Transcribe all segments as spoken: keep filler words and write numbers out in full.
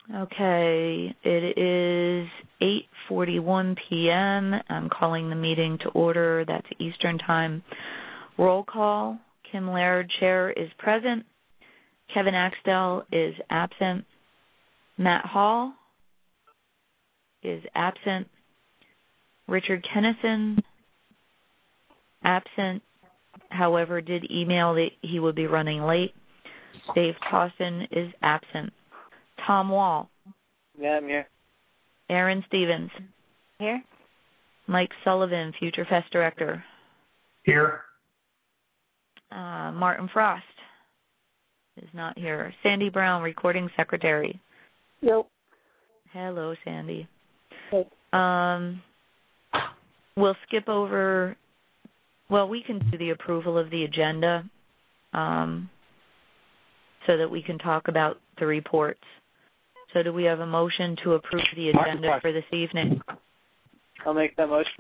Okay, it is eight forty-one p m I'm calling the meeting to order. That's Eastern Time. Roll call. Kim Laird, Chair, is present. Kevin Axtell is absent. Matt Hall is absent. Richard Kennison, absent. However, did email that he would be running late. Dave Towson is absent. Tom Wall. Yeah, I'm here. Aaron Stevens. Here. Mike Sullivan, Future Fest Director. Here. Uh, Martin Frost is not here. Sandy Brown, Recording Secretary. Nope. Hello, Sandy. Hey. Um, we'll skip over, well, we can do the approval of the agenda um, so that we can talk about the reports. So do we have a motion to approve the agenda Martin, for this evening? I'll make that motion.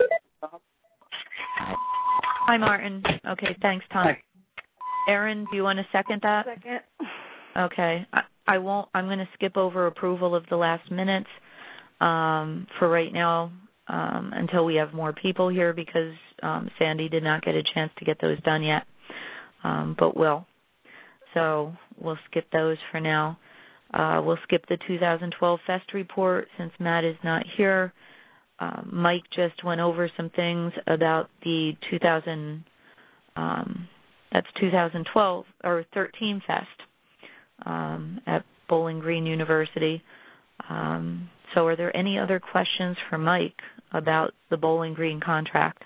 Hi, Martin. Okay, thanks, Tom. Hi. Aaron, do you want to second that? Second. Okay. I, I won't. I'm going to skip over approval of the last minutes um, for right now um, until we have more people here because um, Sandy did not get a chance to get those done yet, um, but will. So we'll skip those for now. Uh, we'll skip the two thousand twelve Fest report since Matt is not here. Uh, Mike just went over some things about the two thousand, um, that's two thousand twelve or thirteen Fest um, at Bowling Green University. Um, so are there any other questions for Mike about the Bowling Green contract?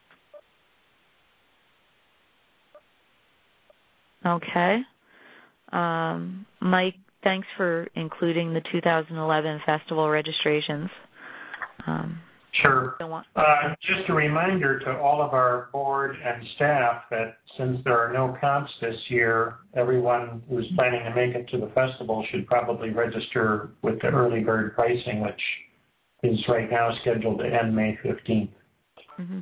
Okay. Um, Mike, thanks for including the two thousand eleven festival registrations. Um, sure. Uh, just a reminder to all of our board and staff that since there are no comps this year, everyone who's planning to make it to the festival should probably register with the early bird pricing, which is right now scheduled to end May fifteenth. Mm-hmm.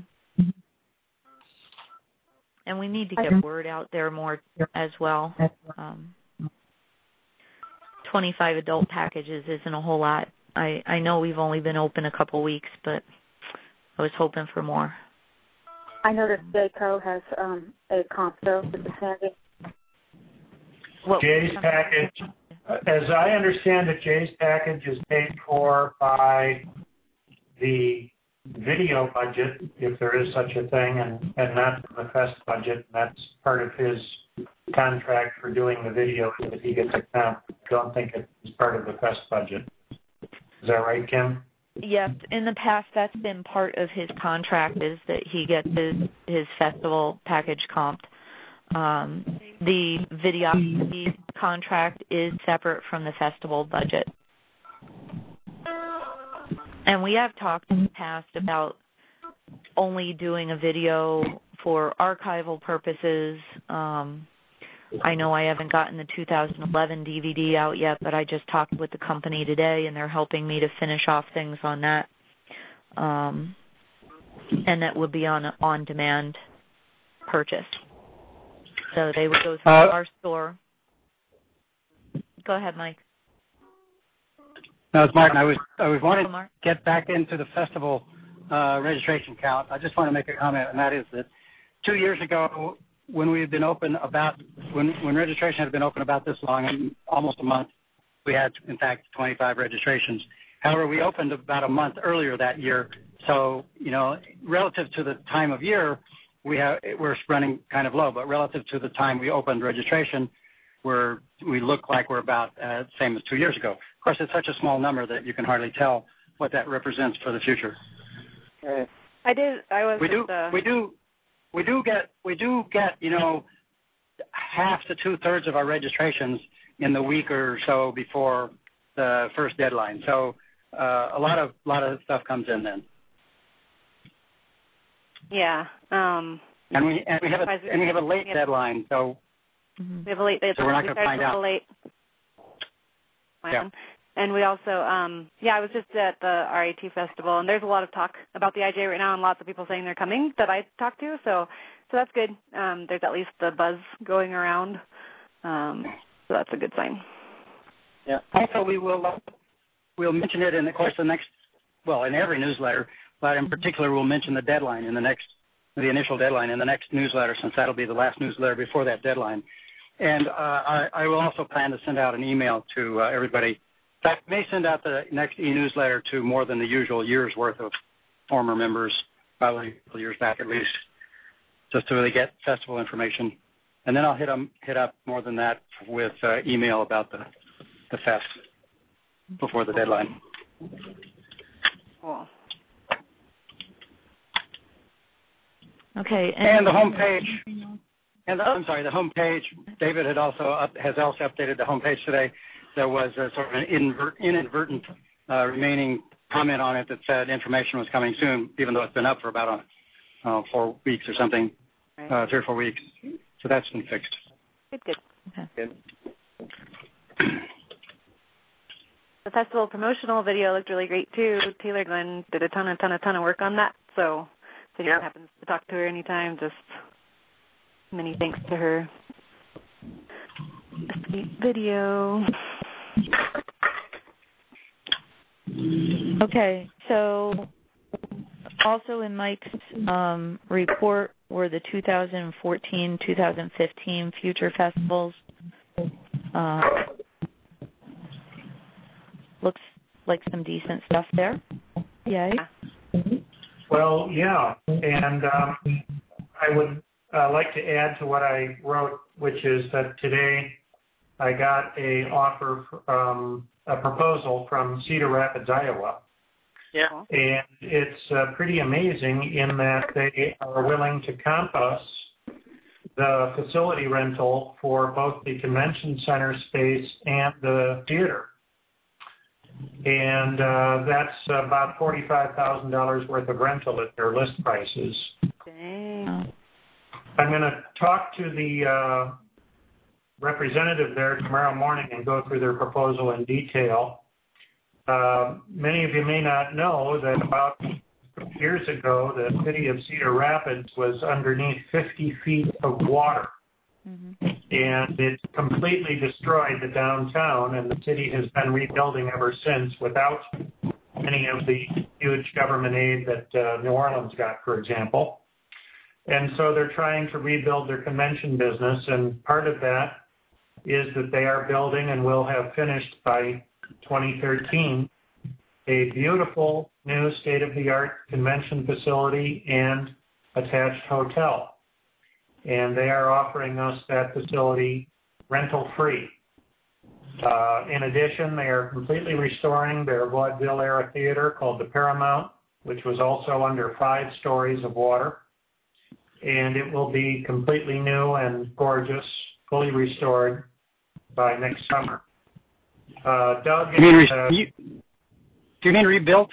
And we need to get word out there more as well. Um, twenty-five adult packages isn't a whole lot. I, I know we've only been open a couple weeks, but I was hoping for more. I know that J C O has um, a comp, though, with the Sandy. Well, Jay's package, as I understand it, Jay's package is paid for by the video budget, if there is such a thing, and, and not the Fest budget. That's part of his contract for doing the video that he gets a comp. I don't think it's part of the Fest budget. Is that right, Kim? Yes. In the past, that's been part of his contract is that he gets his, his festival package comped. Um, the videography contract is separate from the festival budget. And we have talked in the past about only doing a video for archival purposes. Um, I know I haven't gotten the two thousand eleven D V D out yet, but I just talked with the company today, and they're helping me to finish off things on that. Um, and that would be on an on-demand purchase. So they would go through uh, our store. Go ahead, Mike. No, it's Martin. I was I was wanting to get back into the festival uh, registration count. I just want to make a comment, and that is that two years ago, when we had been open about when when registration had been open about this long, almost a month, we had in fact twenty-five registrations. However, we opened about a month earlier that year, so you know, relative to the time of year, we have we're running kind of low. But relative to the time we opened registration, we're we look like we're about uh, the same as two years ago. Of course, it's such a small number that you can hardly tell what that represents for the future. Right. I did. I was. We do. Uh... We do. We do get. We do get. You know, half to two thirds of our registrations in the week or so before the first deadline. So uh, a lot of lot of stuff comes in then. Yeah. Um, and we and we have a and we have a late yeah. deadline. So we have a late. So we're not going to find out. Late. Yeah. And we also, um, yeah, I was just at the R I T festival, and there's a lot of talk about the I J right now, and lots of people saying they're coming that I talked to. So, so that's good. Um, there's at least the buzz going around. Um, so that's a good sign. Yeah. Also, we will we'll mention it in, of course, the next, well, in every newsletter, but in particular, we'll mention the deadline in the next, the initial deadline in the next newsletter, since that'll be the last newsletter before that deadline. And uh, I, I will also plan to send out an email to uh, everybody. In fact, I may send out the next e-newsletter to more than the usual year's worth of former members, probably a couple years back at least, just to really get festival information. And then I'll hit, um, hit up more than that with uh, email about the, the fest before the deadline. Cool. Okay. And, and the homepage, and the, I'm sorry, the homepage, David had also up, has also updated the homepage today. There was a sort of an inadvert, inadvertent uh, remaining comment on it that said information was coming soon, even though it's been up for about a, uh, four weeks or something, right. uh, three or four weeks. So that's been fixed. Good, good. Okay. Good. The festival promotional video looked really great too. Taylor Glenn did a ton, a ton, a ton of work on that. So if anyone yeah. happens to talk to her anytime, just many thanks to her. A sweet video. Okay, so also in Mike's um, report were the two thousand fourteen two thousand fifteen future festivals. Uh, looks like some decent stuff there. Yay. Well, yeah, and um, I would uh, like to add to what I wrote, which is that today I got a offer, um, a proposal from Cedar Rapids, Iowa. Yeah. And it's uh, pretty amazing in that they are willing to comp us the facility rental for both the convention center space and the theater. And uh, that's about forty-five thousand dollars worth of rental at their list prices. Dang. I'm going to talk to the uh, representative there tomorrow morning and go through their proposal in detail. Uh, many of you may not know that about years ago, the city of Cedar Rapids was underneath fifty feet of water. Mm-hmm. And it completely destroyed the downtown, and the city has been rebuilding ever since without any of the huge government aid that uh, New Orleans got, for example. And so they're trying to rebuild their convention business, and part of that is that they are building and will have finished by twenty thirteen a beautiful new state-of-the-art convention facility and attached hotel. And they are offering us that facility rental-free. Uh, in addition, they are completely restoring their vaudeville-era theater called the Paramount, which was also under five stories of water. And it will be completely new and gorgeous, fully restored by next summer. Uh, Doug, you mean, re- uh, you, do you mean rebuilt?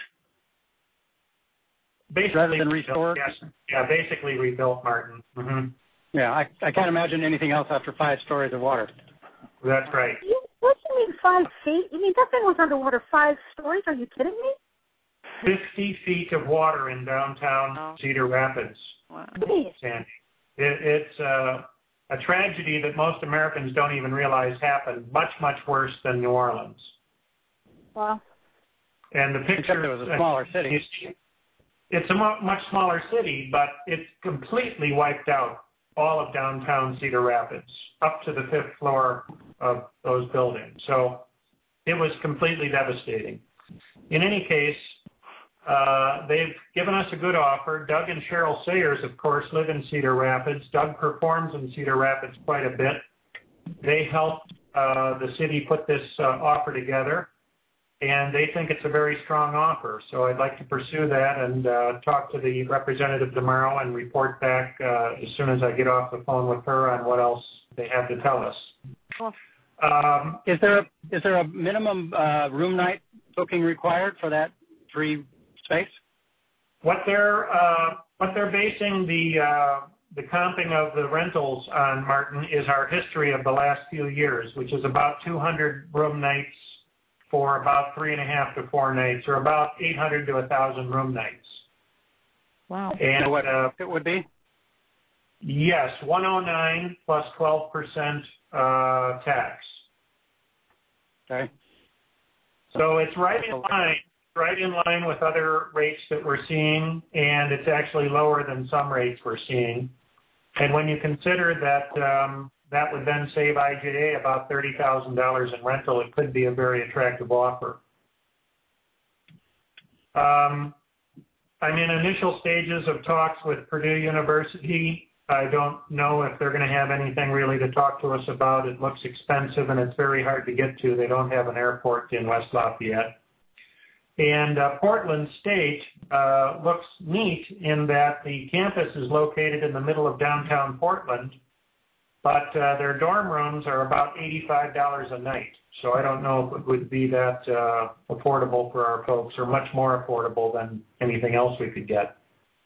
Basically rather than restored? Yes. Yeah, basically rebuilt, Martin. Mm-hmm. Yeah, I, I can't imagine anything else after five stories of water. That's right. You, what do you mean five feet? You mean that thing was underwater five stories? Are you kidding me? fifty feet of water in downtown oh. Cedar Rapids, Wow. Sandy. It, it's uh, a tragedy that most Americans don't even realize happened, much, much worse than New Orleans. Wow. And the picture... Except it was a smaller city. It's a mo- much smaller city, but it's completely wiped out all of downtown Cedar Rapids, up to the fifth floor of those buildings. So it was completely devastating. In any case, uh, they've given us a good offer. Doug and Cheryl Sayers, of course, live in Cedar Rapids. Doug performs in Cedar Rapids quite a bit. They helped uh, the city put this uh, offer together, and they think it's a very strong offer. So I'd like to pursue that and uh, talk to the representative tomorrow and report back uh, as soon as I get off the phone with her on what else they have to tell us. Cool. Um, is there a, is there a minimum uh, room night booking required for that free space? What they're uh, what they're basing the uh, the comping of the rentals on, Martin, is our history of the last few years, which is about two hundred room nights for about three and a half to four nights, or about eight hundred to one thousand room nights. Wow. And what uh, it would be? Yes, one hundred nine plus twelve percent uh, tax. Okay. So it's right in line, right in line with other rates that we're seeing, and it's actually lower than some rates we're seeing. And when you consider that um, that would then save I J A about thirty thousand dollars in rental, it could be a very attractive offer. Um, I'm in initial stages of talks with Purdue University. I don't know if they're going to have anything really to talk to us about. It looks expensive and it's very hard to get to. They don't have an airport in West Lafayette. And uh, Portland State uh, looks neat in that the campus is located in the middle of downtown Portland, but uh, their dorm rooms are about eighty-five dollars a night. So I don't know if it would be that uh, affordable for our folks, or much more affordable than anything else we could get.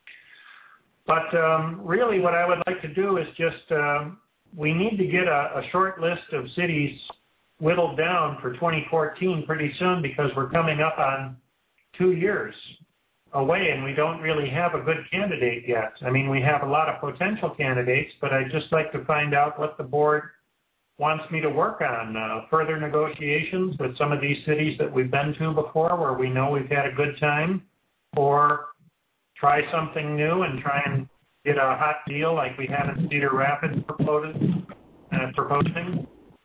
But um, really what I would like to do is just, uh, we need to get a, a short list of cities whittled down for twenty fourteen pretty soon, because we're coming up on two years away and we don't really have a good candidate yet. I mean, we have a lot of potential candidates, but I'd just like to find out what the board wants me to work on. Uh, further negotiations with some of these cities that we've been to before where we know we've had a good time, or try something new and try and get a hot deal like we have in Cedar Rapids proposing, uh, proposing,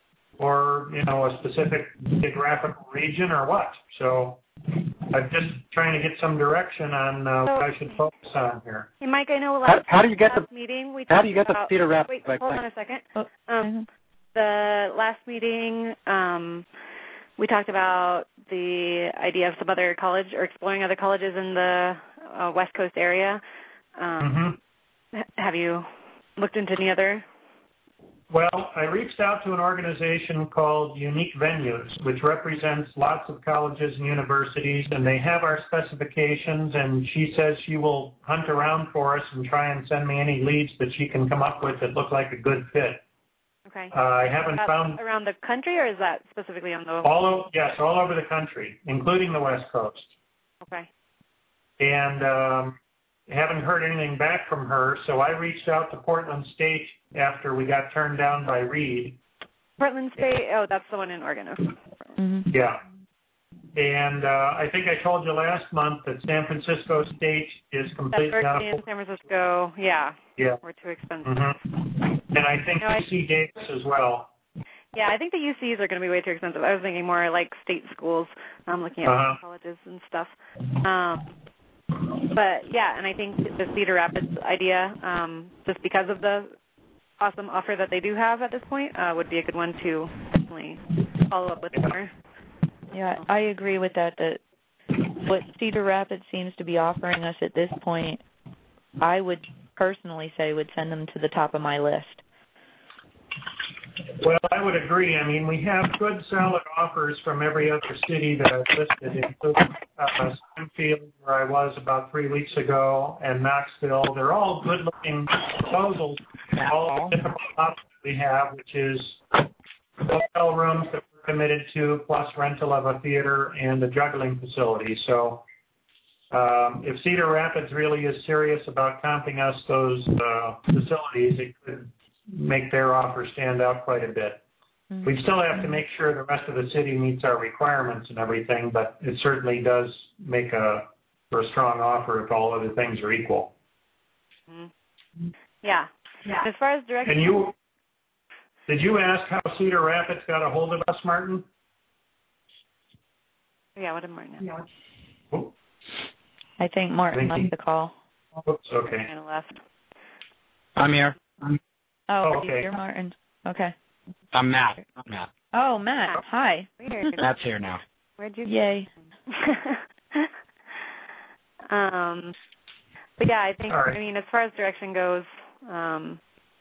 or, you know, a specific geographical region or what. So I'm just trying to get some direction on uh, so, what I should focus on here. Hey, Mike, I know last, how, how do you get last the meeting we how do you get about, the Cedar Rapids? Wait, hold on a second. Um, the last meeting, um, we talked about the idea of some other college, or exploring other colleges in the uh, West Coast area. Um, mm-hmm. Have you looked into any other? Well, I reached out to an organization called Unique Venues, which represents lots of colleges and universities, and they have our specifications, and she says she will hunt around for us and try and send me any leads that she can come up with that look like a good fit. Okay. Uh, I haven't That's found... around the country, or is that specifically on the... All over, yes, all over the country, including the West Coast. Okay. And um, haven't heard anything back from her, so I reached out to Portland State after we got turned down by Reed. Portland State, oh, that's the one in Oregon. Mm-hmm. Yeah. And uh, I think I told you last month that San Francisco State is completely out of... in San Francisco, yeah. Yeah. We're too expensive. Mm-hmm. And I think no, U C Davis as well. Yeah, I think the U Cs are going to be way too expensive. I was thinking more like state schools, um, looking at uh-huh. colleges and stuff. Um, but, yeah, and I think the Cedar Rapids idea, um, just because of the awesome offer that they do have at this point, uh, would be a good one to definitely follow up with more. Yeah, I agree with that, that what Cedar Rapids seems to be offering us at this point, I would personally say would send them to the top of my list. Well, I would agree. I mean, we have good, solid offers from every other city that I've listed, including uh, Springfield, where I was about three weeks ago, and Knoxville. They're all good-looking proposals, all the different options we have, which is hotel rooms that we're committed to, plus rental of a theater and a juggling facility. So um, if Cedar Rapids really is serious about comping us those uh, facilities, it could make their offer stand out quite a bit. Mm-hmm. We still have to make sure the rest of the city meets our requirements and everything, but it certainly does make a, for a strong offer if all other things are equal. Mm-hmm. Yeah. yeah. As far as direction... And you, did you ask how Cedar Rapids got a hold of us, Martin? Yeah, what did Martin ask? Oh. I think Martin left the call. Oops, okay. Kind of left. I'm here. I'm Oh, oh, okay. you're Martin. Okay. I'm Matt. I'm Matt. Oh, Matt. Hi. Weird. Matt's here now. Where'd you Yay. um, but yeah, I think, right. I mean, as far as direction goes, um,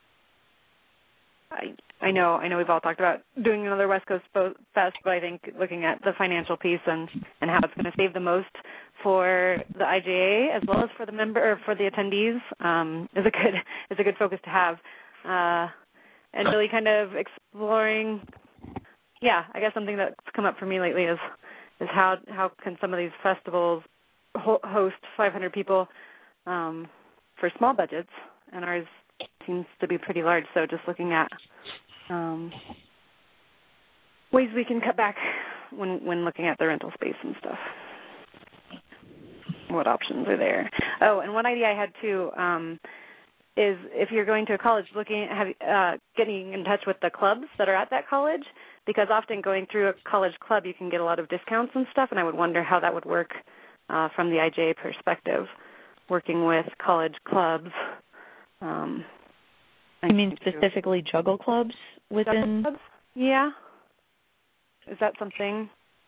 I I know I know we've all talked about doing another West Coast Fest, but I think looking at the financial piece and, and how it's going to save the most for the I J A as well as for the member or for the attendees um, is a good is a good focus to have. Uh, and really kind of exploring, yeah, I guess something that's come up for me lately is is how how can some of these festivals ho- host five hundred people um, for small budgets, and ours seems to be pretty large. So just looking at um, ways we can cut back when when looking at the rental space and stuff. What options are there? Oh, and one idea I had too um, is if you're going to a college, looking at have, uh, getting in touch with the clubs that are at that college, because often going through a college club you can get a lot of discounts and stuff, and I would wonder how that would work uh, from the I J A perspective, working with college clubs. Um, you mean specifically juggle clubs within? Juggle clubs? Yeah. Is that something?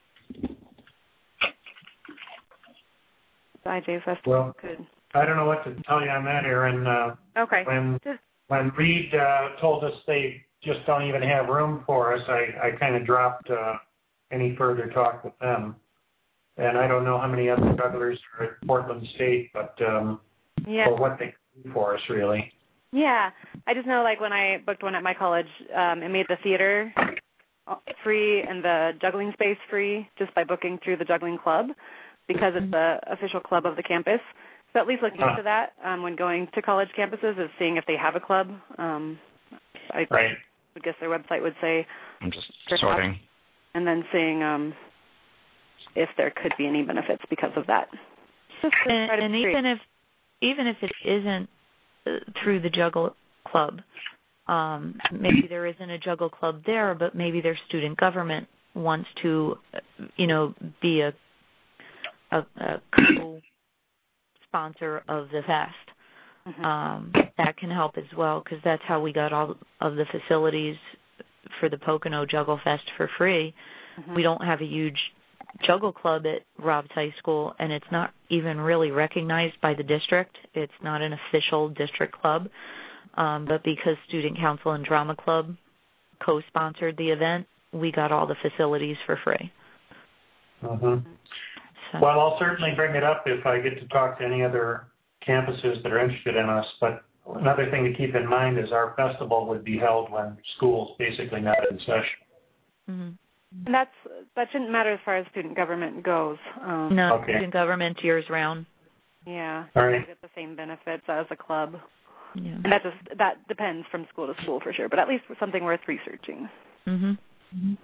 The I J A Festival well, could. I don't know what to tell you on that, Erin. Uh, okay. When Just, when Reed uh, told us they just don't even have room for us, I, I kind of dropped uh, any further talk with them. And I don't know how many other jugglers are at Portland State, but um, yeah. or what they can do for us, really. Yeah. I just know, like, when I booked one at my college, um, it made the theater free and the juggling space free just by booking through the juggling club because it's the official club of the campus. So at least looking huh. into that um, when going to college campuses is seeing if they have a club. Um, I right. would guess their website would say. I'm just sorting. And then seeing um, if there could be any benefits because of that. Just to and try to and be even if even if it isn't uh, through the juggle club, um, maybe there isn't a juggle club there, but maybe their student government wants to, you know, be a a, a co-sponsor of the fest. Mm-hmm. Um, that can help as well because that's how we got all of the facilities for the Pocono Juggle Fest for free. Mm-hmm. We don't have a huge juggle club at Rob's High School, and it's not even really recognized by the district. It's not an official district club, um, but because Student Council and Drama Club co-sponsored the event, we got all the facilities for free. Mm-hmm. So. Well, I'll certainly bring it up if I get to talk to any other campuses that are interested in us, but another thing to keep in mind is our festival would be held when school's basically not in session. Mm-hmm. And that's that shouldn't matter as far as student government goes. Um, no, okay. Student government years round. Yeah, all right. you get the same benefits as a club. Yeah. And that just that depends from school to school for sure, but at least something worth researching. Mm-hmm. mm-hmm.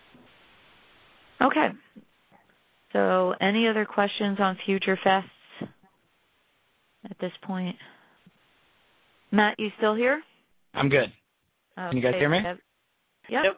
Okay. So, any other questions on future fests at this point? Matt, you still here? I'm good. Okay. Can you guys hear me? Yep. Yep.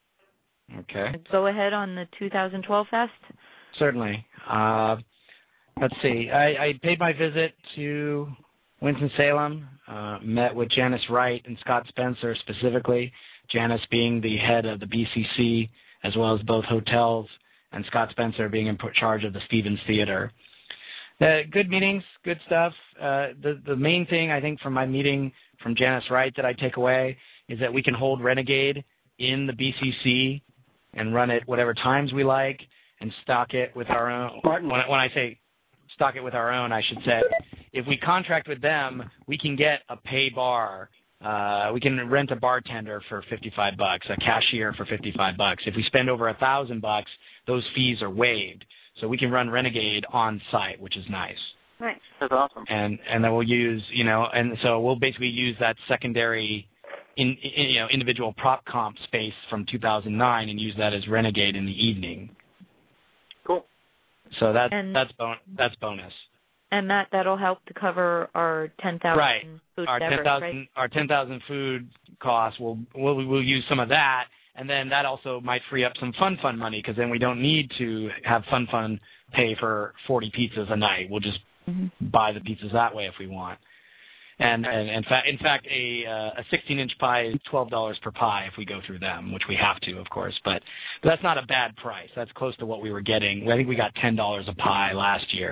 Okay. Go ahead on the two thousand twelve fest. Certainly. Uh, let's see. I, I paid my visit to Winston-Salem, uh, met with Janice Wright and Scott Spencer specifically, Janice being the head of the B C C as well as both hotels, and Scott Spencer being in charge of the Stevens Theater. Uh, good meetings, good stuff. Uh, the, the main thing I think from my meeting from Janice Wright that I take away is that we can hold Renegade in the B C C and run it whatever times we like and stock it with our own. When, when I say stock it with our own, I should say, if we contract with them, we can get a pay bar. Uh, we can rent a bartender for fifty-five bucks, a cashier for fifty-five bucks. If we spend over a thousand bucks, those fees are waived. So we can run Renegade on site, which is nice. Nice. That's awesome. And and then we'll use, you know, and so we'll basically use that secondary, in, in you know, individual prop comp space from two thousand nine and use that as Renegade in the evening. Cool. So that's And- that's bon- that's bonus. And Matt, that'll help to cover our ten thousand Right. food Our beverage, ten thousand right? our ten thousand food costs. We'll we'll we'll use some of that, and then that also might free up some Fun Fun money because then we don't need to have Fun Fun pay for forty pizzas a night. We'll just Mm-hmm. buy the pizzas that way if we want. And and in fact, in fact, a uh, a sixteen inch pie is twelve dollars per pie if we go through them, which we have to, of course. But, but that's not a bad price. That's close to what we were getting. I think we got ten dollars a pie last year.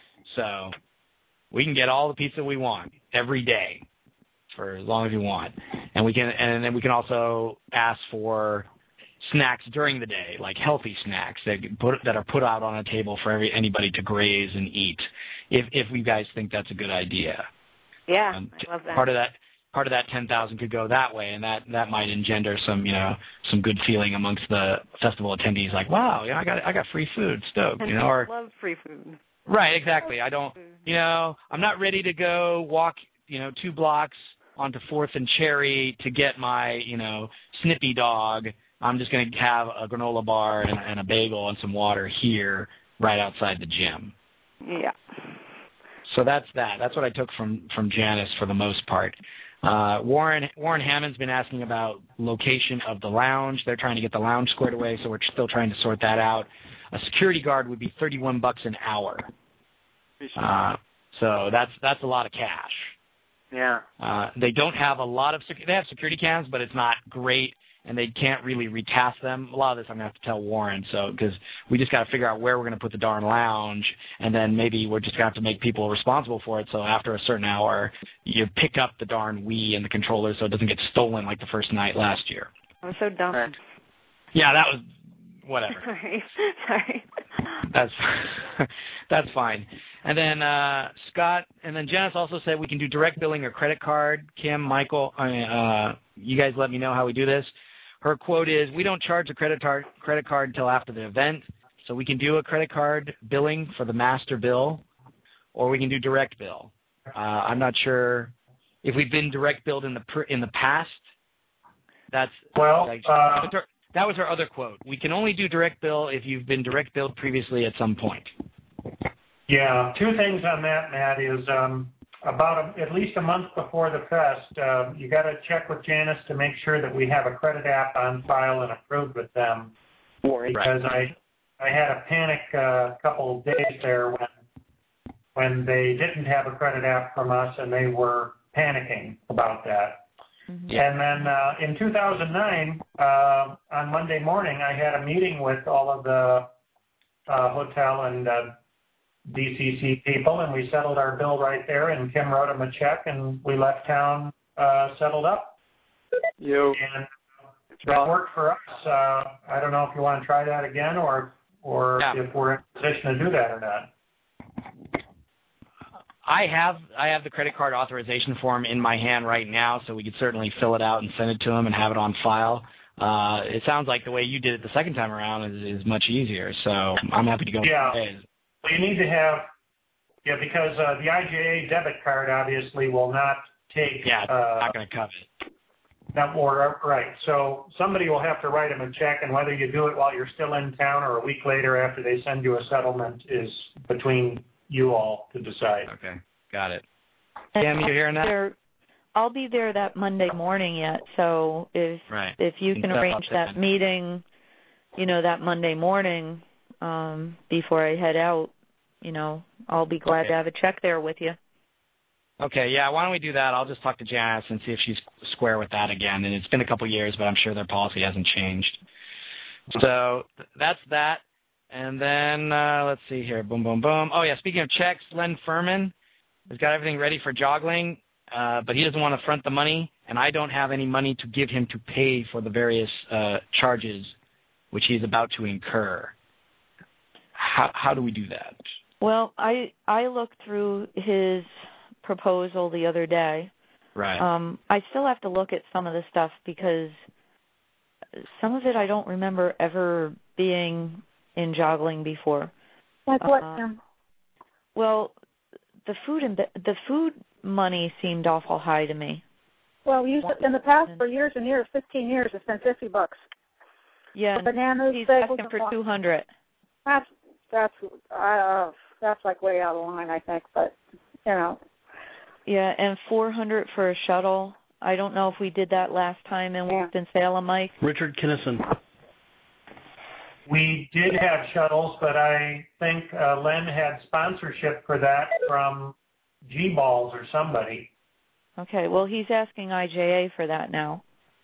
So we can get all the pizza we want every day for as long as you want. And we can and then we can also ask for snacks during the day, like healthy snacks that put that are put out on a table for every anybody to graze and eat. If if you guys think that's a good idea. Yeah, Um, I love that. Part of that part of that ten thousand could go that way, and that, that might engender some you know some good feeling amongst the festival attendees, like wow, yeah, I got I got free food, stoked, you know, or I love free food. right, exactly. I don't, you know, I'm not ready to go walk you know two blocks onto Fourth and Cherry to get my you know Snippy dog I'm just going to have a granola bar and, and a bagel and some water here right outside the gym. Yeah. So that's that. That's what I took from, from Janice for the most part. Uh, Warren Warren Hammond's been asking about location of the lounge. They're trying to get the lounge squared away, so we're still trying to sort that out. A security guard would be thirty-one bucks an hour. Uh, so that's that's a lot of cash. Yeah. Uh, they don't have a lot of sec- they have security cams, but it's not great, and they can't really retask them. A lot of this I'm gonna have to tell Warren, so because we just got to figure out where we're gonna put the darn lounge, and then maybe we're just gonna have to make people responsible for it. So after a certain hour, you pick up the darn Wii and the controller, so it doesn't get stolen like the first night last year. I'm so dumb. Right. Yeah, that was whatever. Sorry. Sorry. That's that's fine. And then uh, Scott, and then Janice also said we can do direct billing or credit card. Kim, Michael, uh, you guys let me know how we do this. Her quote is, we don't charge a credit card credit card until after the event, so we can do a credit card billing for the master bill, or we can do direct bill. Uh, I'm not sure if we've been direct billed in the pr- in the past. That's Well, like, uh, that was her other quote. We can only do direct bill if you've been direct billed previously at some point. Yeah, two things on that, Matt, is um, about a, at least a month before the fest, uh, you got to check with Janice to make sure that we have a credit app on file and approved with them. Because I I had a panic a uh, couple of days there when when they didn't have a credit app from us and they were panicking about that. Mm-hmm. And then uh, in two thousand nine, uh, on Monday morning, I had a meeting with all of the uh, hotel and uh, D C C people, and we settled our bill right there, and Kim wrote them a check, and we left town uh, settled up. You. And that worked for us. Uh, I don't know if you want to try that again, or or yeah. if we're in a position to do that or not. I have I have the credit card authorization form in my hand right now, so we could certainly fill it out and send it to them and have it on file. Uh, it sounds like the way you did it the second time around is, is much easier, so I'm happy to go. Yeah. With you need to have, yeah, because uh, the I J A debit card obviously will not take. Yeah, it's uh, not going to cover it. Not more, right. So somebody will have to write them a check, and whether you do it while you're still in town or a week later after they send you a settlement is between you all to decide. Okay, got it. Cam, you hearing that? There, I'll be there that Monday morning yet, so if right. if you can arrange that meeting, you know, that Monday morning, um, before I head out, you know, I'll be glad okay. to have a check there with you. Okay, yeah, why don't we do that? I'll just talk to Janice and see if she's square with that again. And it's been a couple years, but I'm sure their policy hasn't changed. So th- that's that. And then uh, let's see here. Boom, boom, boom. Oh, yeah, speaking of checks, Len Furman has got everything ready for joggling, uh, but he doesn't want to front the money, and I don't have any money to give him to pay for the various uh, charges which he's about to incur. How, how do we do that? Well, I I looked through his proposal the other day. Right. Um, I still have to look at some of the stuff because some of it I don't remember ever being in joggling before. Like what, uh, Kim? Well, the food and the food money seemed awful high to me. Well, you in the past for years and years, fifteen years, it's been fifty bucks. Yeah, for bananas, he's bagels, asking for two hundred. That's that's uh, that's like way out of line, I think. But you know. Yeah, and four hundred for a shuttle. I don't know if we did that last time in yeah. Winston-Salem, Mike. Richard Kinnison. We did have shuttles, but I think uh, Len had sponsorship for that from G-Balls or somebody. Okay, well, he's asking I J A for that now.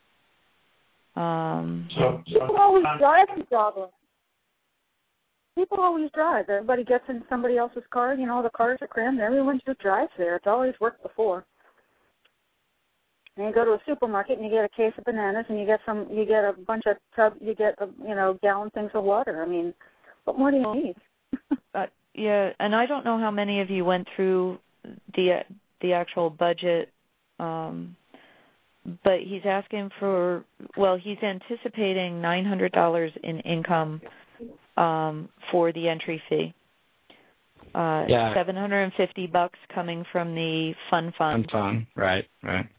Um, so, so People always drive in jogging. People always drive. Everybody gets in somebody else's car. You know, the cars are crammed. Everyone just drives there. It's always worked before. And you go to a supermarket and you get a case of bananas and you get some. You get a bunch of tub. You get a, you know gallon things of water. I mean, what more do you need? uh, yeah, and I don't know how many of you went through the the actual budget, um, but he's asking for. Well, he's anticipating nine hundred dollars in income. Um, for the entry fee, uh, yeah. seven hundred and fifty bucks coming from the fun fund. Fun fund, right, right.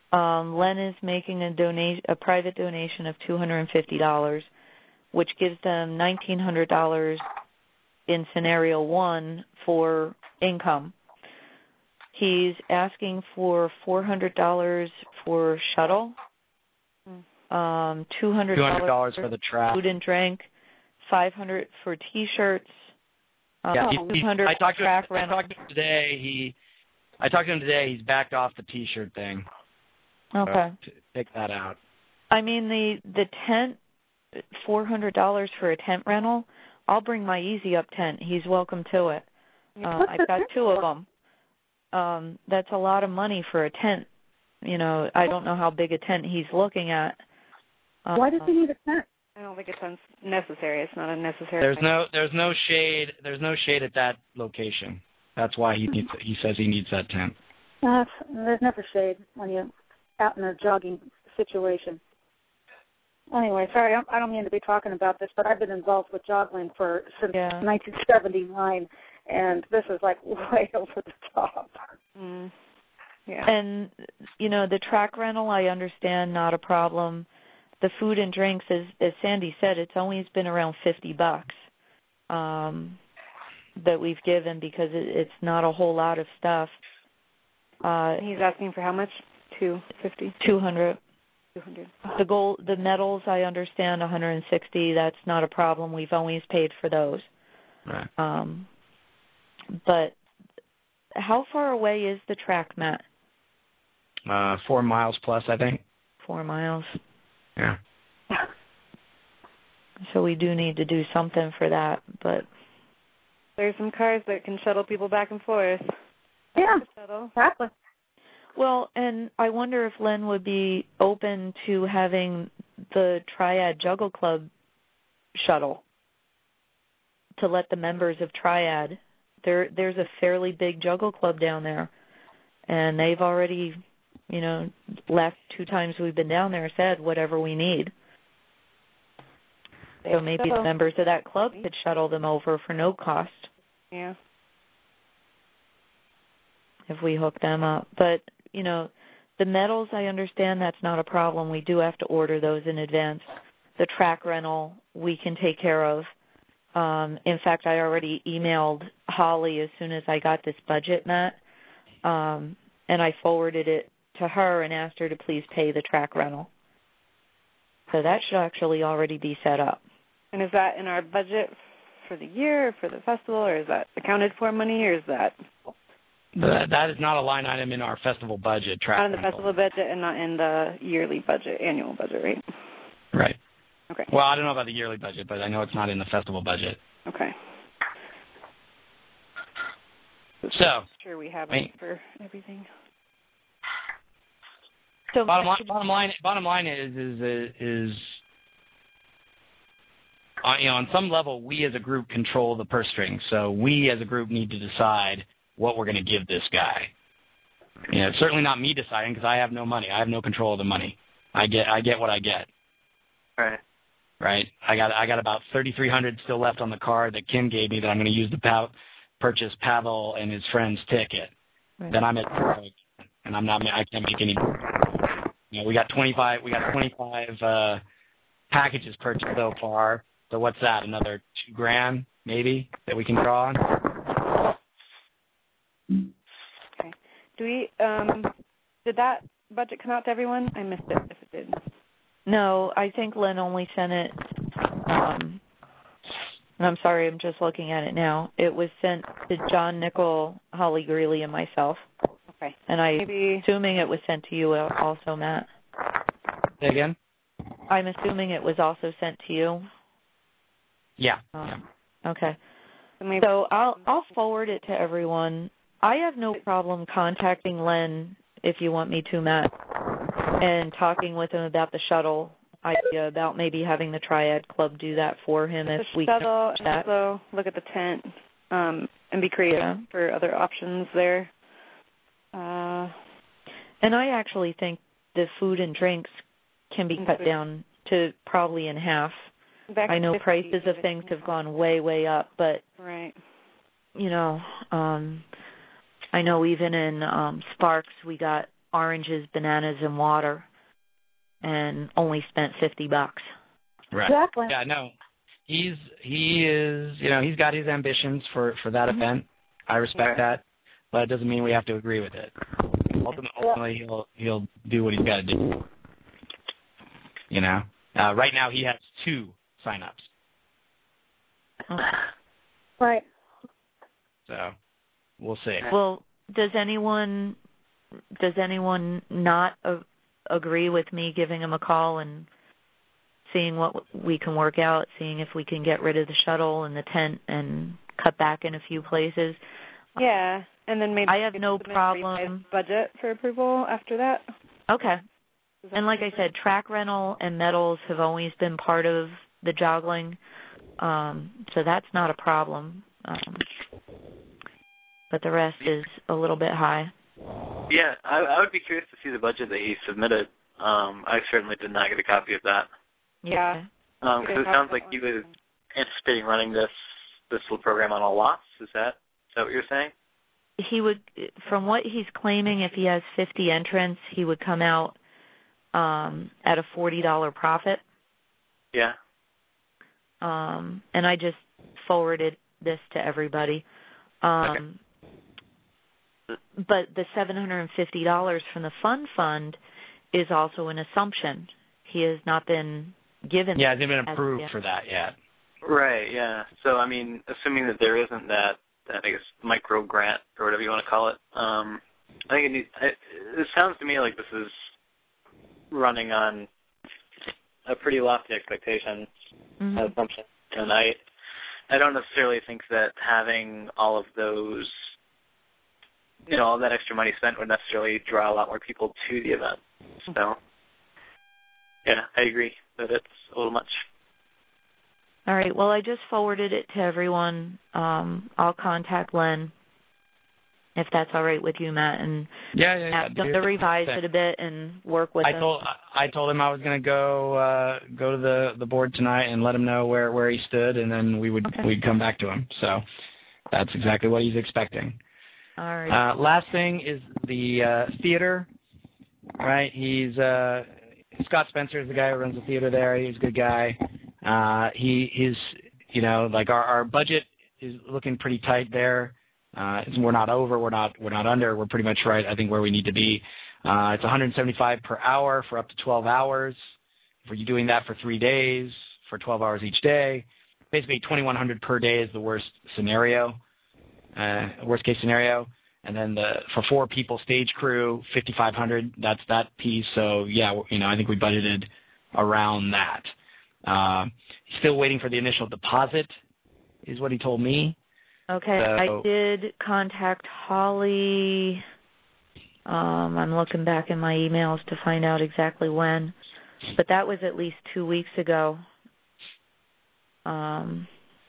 Um, Len is making a donation, a private donation of two hundred fifty dollars, which gives them nineteen hundred dollars in scenario one for income. He's asking for four hundred dollars for shuttle, um, two hundred dollars for the track, food and drink, five hundred dollars for T-shirts. Yeah, um, two hundred dollars I talked to track him, I rental. talked to him today. He, I talked to him today. He's backed off the T-shirt thing. Okay. So take that out. I mean, the the tent, four hundred dollars for a tent rental. I'll bring my Easy Up tent. He's welcome to it. Uh, I've got two of them. Um, that's a lot of money for a tent. You know, I don't know how big a tent he's looking at. Uh, Why does he need a tent? I don't think it's necessary. It's not a necessary. There's thing. no, there's no shade. There's no shade at that location. That's why he needs. He says he needs that tent. Uh, there's never shade when you're out in a jogging situation. Anyway, sorry, I don't mean to be talking about this, but I've been involved with Joggling for since yeah. nineteen seventy-nine, and this is like way over the top. Mm. Yeah. And, you know, the track rental, I understand, not a problem. The food and drinks, as, as Sandy said, it's always been around fifty bucks um, that we've given because it, it's not a whole lot of stuff. Uh, He's asking for how much? Two fifty. Two hundred. Two hundred. The gold, the medals, I understand, one hundred and sixty. That's not a problem. We've always paid for those. Right. Um, but how far away is the track, Matt? Uh, four miles plus, I think. Four miles. Yeah. So we do need to do something for that, but there's some cars that can shuttle people back and forth. Yeah, shuttle. exactly. Well, and I wonder if Len would be open to having the Triad Juggle Club shuttle to let the members of Triad. There, there's a fairly big Juggle Club down there, and they've already, you know, last two times we've been down there said whatever we need. So maybe the members of that club could shuttle them over for no cost. Yeah. If we hook them up. But, you know, the medals, I understand that's not a problem. We do have to order those in advance. The track rental, we can take care of. Um, in fact, I already emailed Holly as soon as I got this budget, Matt, um, and I forwarded it to her and asked her to please pay the track rental. So that should actually already be set up. And is that in our budget for the year, or for the festival, or is that accounted for money, or is that? That, that is not a line item in our festival budget. Track not in the rental. festival budget and not in the yearly budget, annual budget, right? Right. Okay. Well, I don't know about the yearly budget, but I know it's not in the festival budget. Okay. So, sure we have I mean, it for everything. So bottom line, bottom line, bottom line is is is, uh, you know, on some level, we as a group control the purse strings. So we as a group need to decide what we're going to give this guy. You know, it's certainly not me deciding because I have no money. I have no control of the money. I get I get what I get. Right. Right. I got I got about thirty-three hundred still left on the card that Kim gave me that I'm going to use to pa- purchase Pavel and his friend's ticket. Right. Then I'm at zero, and I'm not I can't make any. You know, we got twenty-five we got twenty-five uh, packages purchased so far. So what's that? Another two grand maybe that we can draw on. Okay. Do we um did that budget come out to everyone? I missed it if it did. No, I think Lynn only sent it. Um, and I'm sorry, I'm just looking at it now. It was sent to John Nickel, Holly Greeley, and myself. Okay. And I'm Maybe... assuming it was sent to you also, Matt. Say again? I'm assuming it was also sent to you. Yeah. Um, yeah. Okay. Maybe... So I'll I'll forward it to everyone. I have no problem contacting Len if you want me to, Matt, and talking with him about the shuttle idea, about maybe having the Triad Club do that for him if the we shuttle, can. That. Also, look at the tent um, and be creative yeah. for other options there. Uh, and I actually think the food and drinks can be cut food. down to probably in half. Back I know fifty, prices of things have gone way, way up, but right. you know, um, I know even in um, Sparks we got oranges, bananas, and water, and only spent fifty bucks. Right. Exactly. Yeah, no. He's he is you know he's got his ambitions for for that mm-hmm. event. I respect that, but it doesn't mean we have to agree with it. Ultimately, ultimately he'll he'll do what he's got to do. You know, uh, right now he has two sign-ups. Right. So we'll see. Well, does anyone does anyone not uh, agree with me giving him a call and seeing what we can work out, seeing if we can get rid of the shuttle and the tent and cut back in a few places? Yeah, and then maybe I have no problem. Budget for approval after that. Okay. And like I said, track rental and medals have always been part of the joggling, um, so that's not a problem. Um, but the rest is a little bit high. Yeah, I, I would be curious to see the budget that he submitted. Um, I certainly did not get a copy of that. Yeah. Because um, it sounds like he was anticipating running this this little program on all lots. Is that is that what you're saying? He would, from what he's claiming, if he has fifty entrants, he would come out um, at a forty dollar profit. Yeah. Um, and I just forwarded this to everybody. Um, okay. But the seven hundred fifty dollars from the fund fund is also an assumption. He has not been given. Yeah, hasn't been approved for that yet. Right. Yeah. So I mean, assuming that there isn't that, that I guess micro grant or whatever you want to call it, um, I think it needs. It, it sounds to me like this is running on a pretty lofty expectation mm-hmm. assumption, and I, I don't necessarily think that having all of those, you know, all that extra money spent would necessarily draw a lot more people to the event. So. Yeah, I agree that it's a little much. All right. Well, I just forwarded it to everyone. Um, I'll contact Len if that's all right with you, Matt, and yeah, yeah, ask yeah. him to revise it a bit and work with I him. told I told him I was going to go uh, go to the, the board tonight and let him know where, where he stood, and then we would okay. we'd come back to him. So that's exactly what he's expecting. All right. Uh, last thing is the uh, theater. Right, he's. Uh, Scott Spencer is the guy who runs the theater there. He's a good guy. Uh, he is, you know, like our, our budget is looking pretty tight there. Uh, we're not over, we're not, we're not under. We're pretty much right, I think, where we need to be. Uh, it's one hundred seventy-five per hour for up to twelve hours. If you're doing that for three days, for twelve hours each day, basically twenty-one hundred per day is the worst scenario, uh, worst case scenario. And then the for four people stage crew, fifty-five hundred. That's that piece. So yeah, you know, I think we budgeted around that. Uh, still waiting for the initial deposit, is what he told me. Okay, so, I did contact Holly. Um, I'm looking back in my emails to find out exactly when, but that was at least two weeks ago. Um,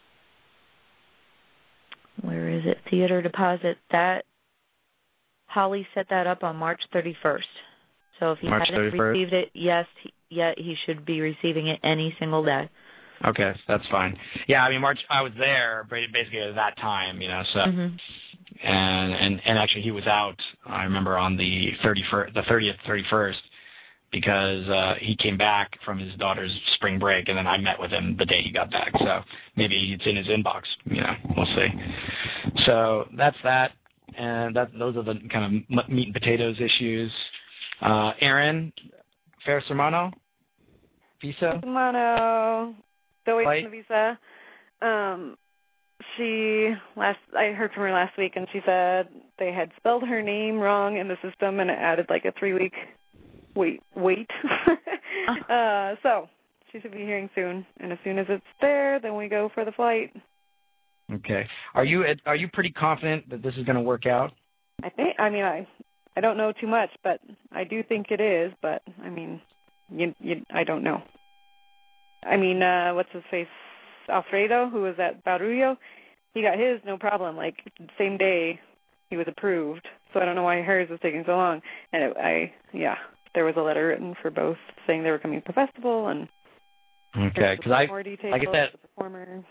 where is it? Theater deposit. That. Holly set that up on March thirty-first. So if he March hasn't thirty-first? received it yet, yet he should be receiving it any single day. Okay, that's fine. Yeah, I mean, March, I was there basically at that time, you know, so. Mm-hmm. And, and, and actually he was out, I remember, on the thirty-first, the thirtieth, thirty-first, because uh, he came back from his daughter's spring break, and then I met with him the day he got back. So maybe it's in his inbox, you know, we'll see. So that's that. And that, those are the kind of meat and potatoes issues. Uh, Aaron, Ferris Romano, visa? Romano, still waiting for the visa. Um, she last I heard from her last week, and she said they had spelled her name wrong in the system, and it added like a three week wait wait. uh, so she should be hearing soon, and as soon as it's there, then we go for the flight. Okay. Are you are you pretty confident that this is going to work out? I think. I mean, I I don't know too much, but I do think it is. But I mean, you, you I don't know. I mean, uh, what's his face? Alfredo, who was at Barullo, he got his no problem. Like same day, he was approved. So I don't know why hers was taking so long. And it, I yeah, there was a letter written for both saying they were coming to the festival and. Okay, because I more details, like I said. The performer.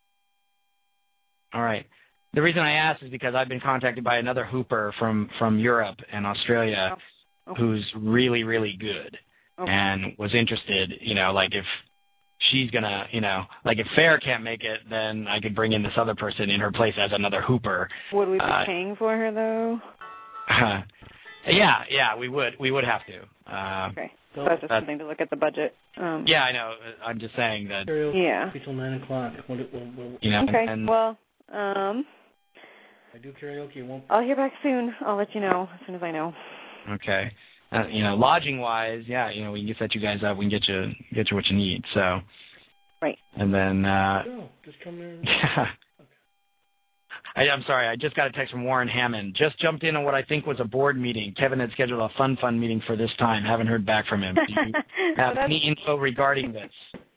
All right. The reason I asked is because I've been contacted by another hooper from, from Europe and Australia, oh, Okay. who's really, really good Okay. and was interested, you know, like if she's going to, you know, like if Fair can't make it, then I could bring in this other person in her place as another hooper. Would we be uh, paying for her, though? Uh, yeah, yeah, we would. We would have to. Uh, Okay. So that's just something to look at the budget. Um, yeah, I know. I'm just saying that. Yeah. Until nine o'clock. What it, what, what, You know, Okay. and, Well, um, I do karaoke. Won't. I'll hear back soon. I'll let you know as soon as I know. okay. Uh, you know, lodging wise, yeah, you know, we can set you guys up. We can get you get you what you need. So. Right. And then. Uh, No, just come there. And... Yeah. I, I'm sorry, I just got a text from Warren Hammond. Just jumped in on what I think was a board meeting. Kevin had scheduled a fun, fun meeting for this time. Haven't heard back from him. Do you have well, any info regarding this?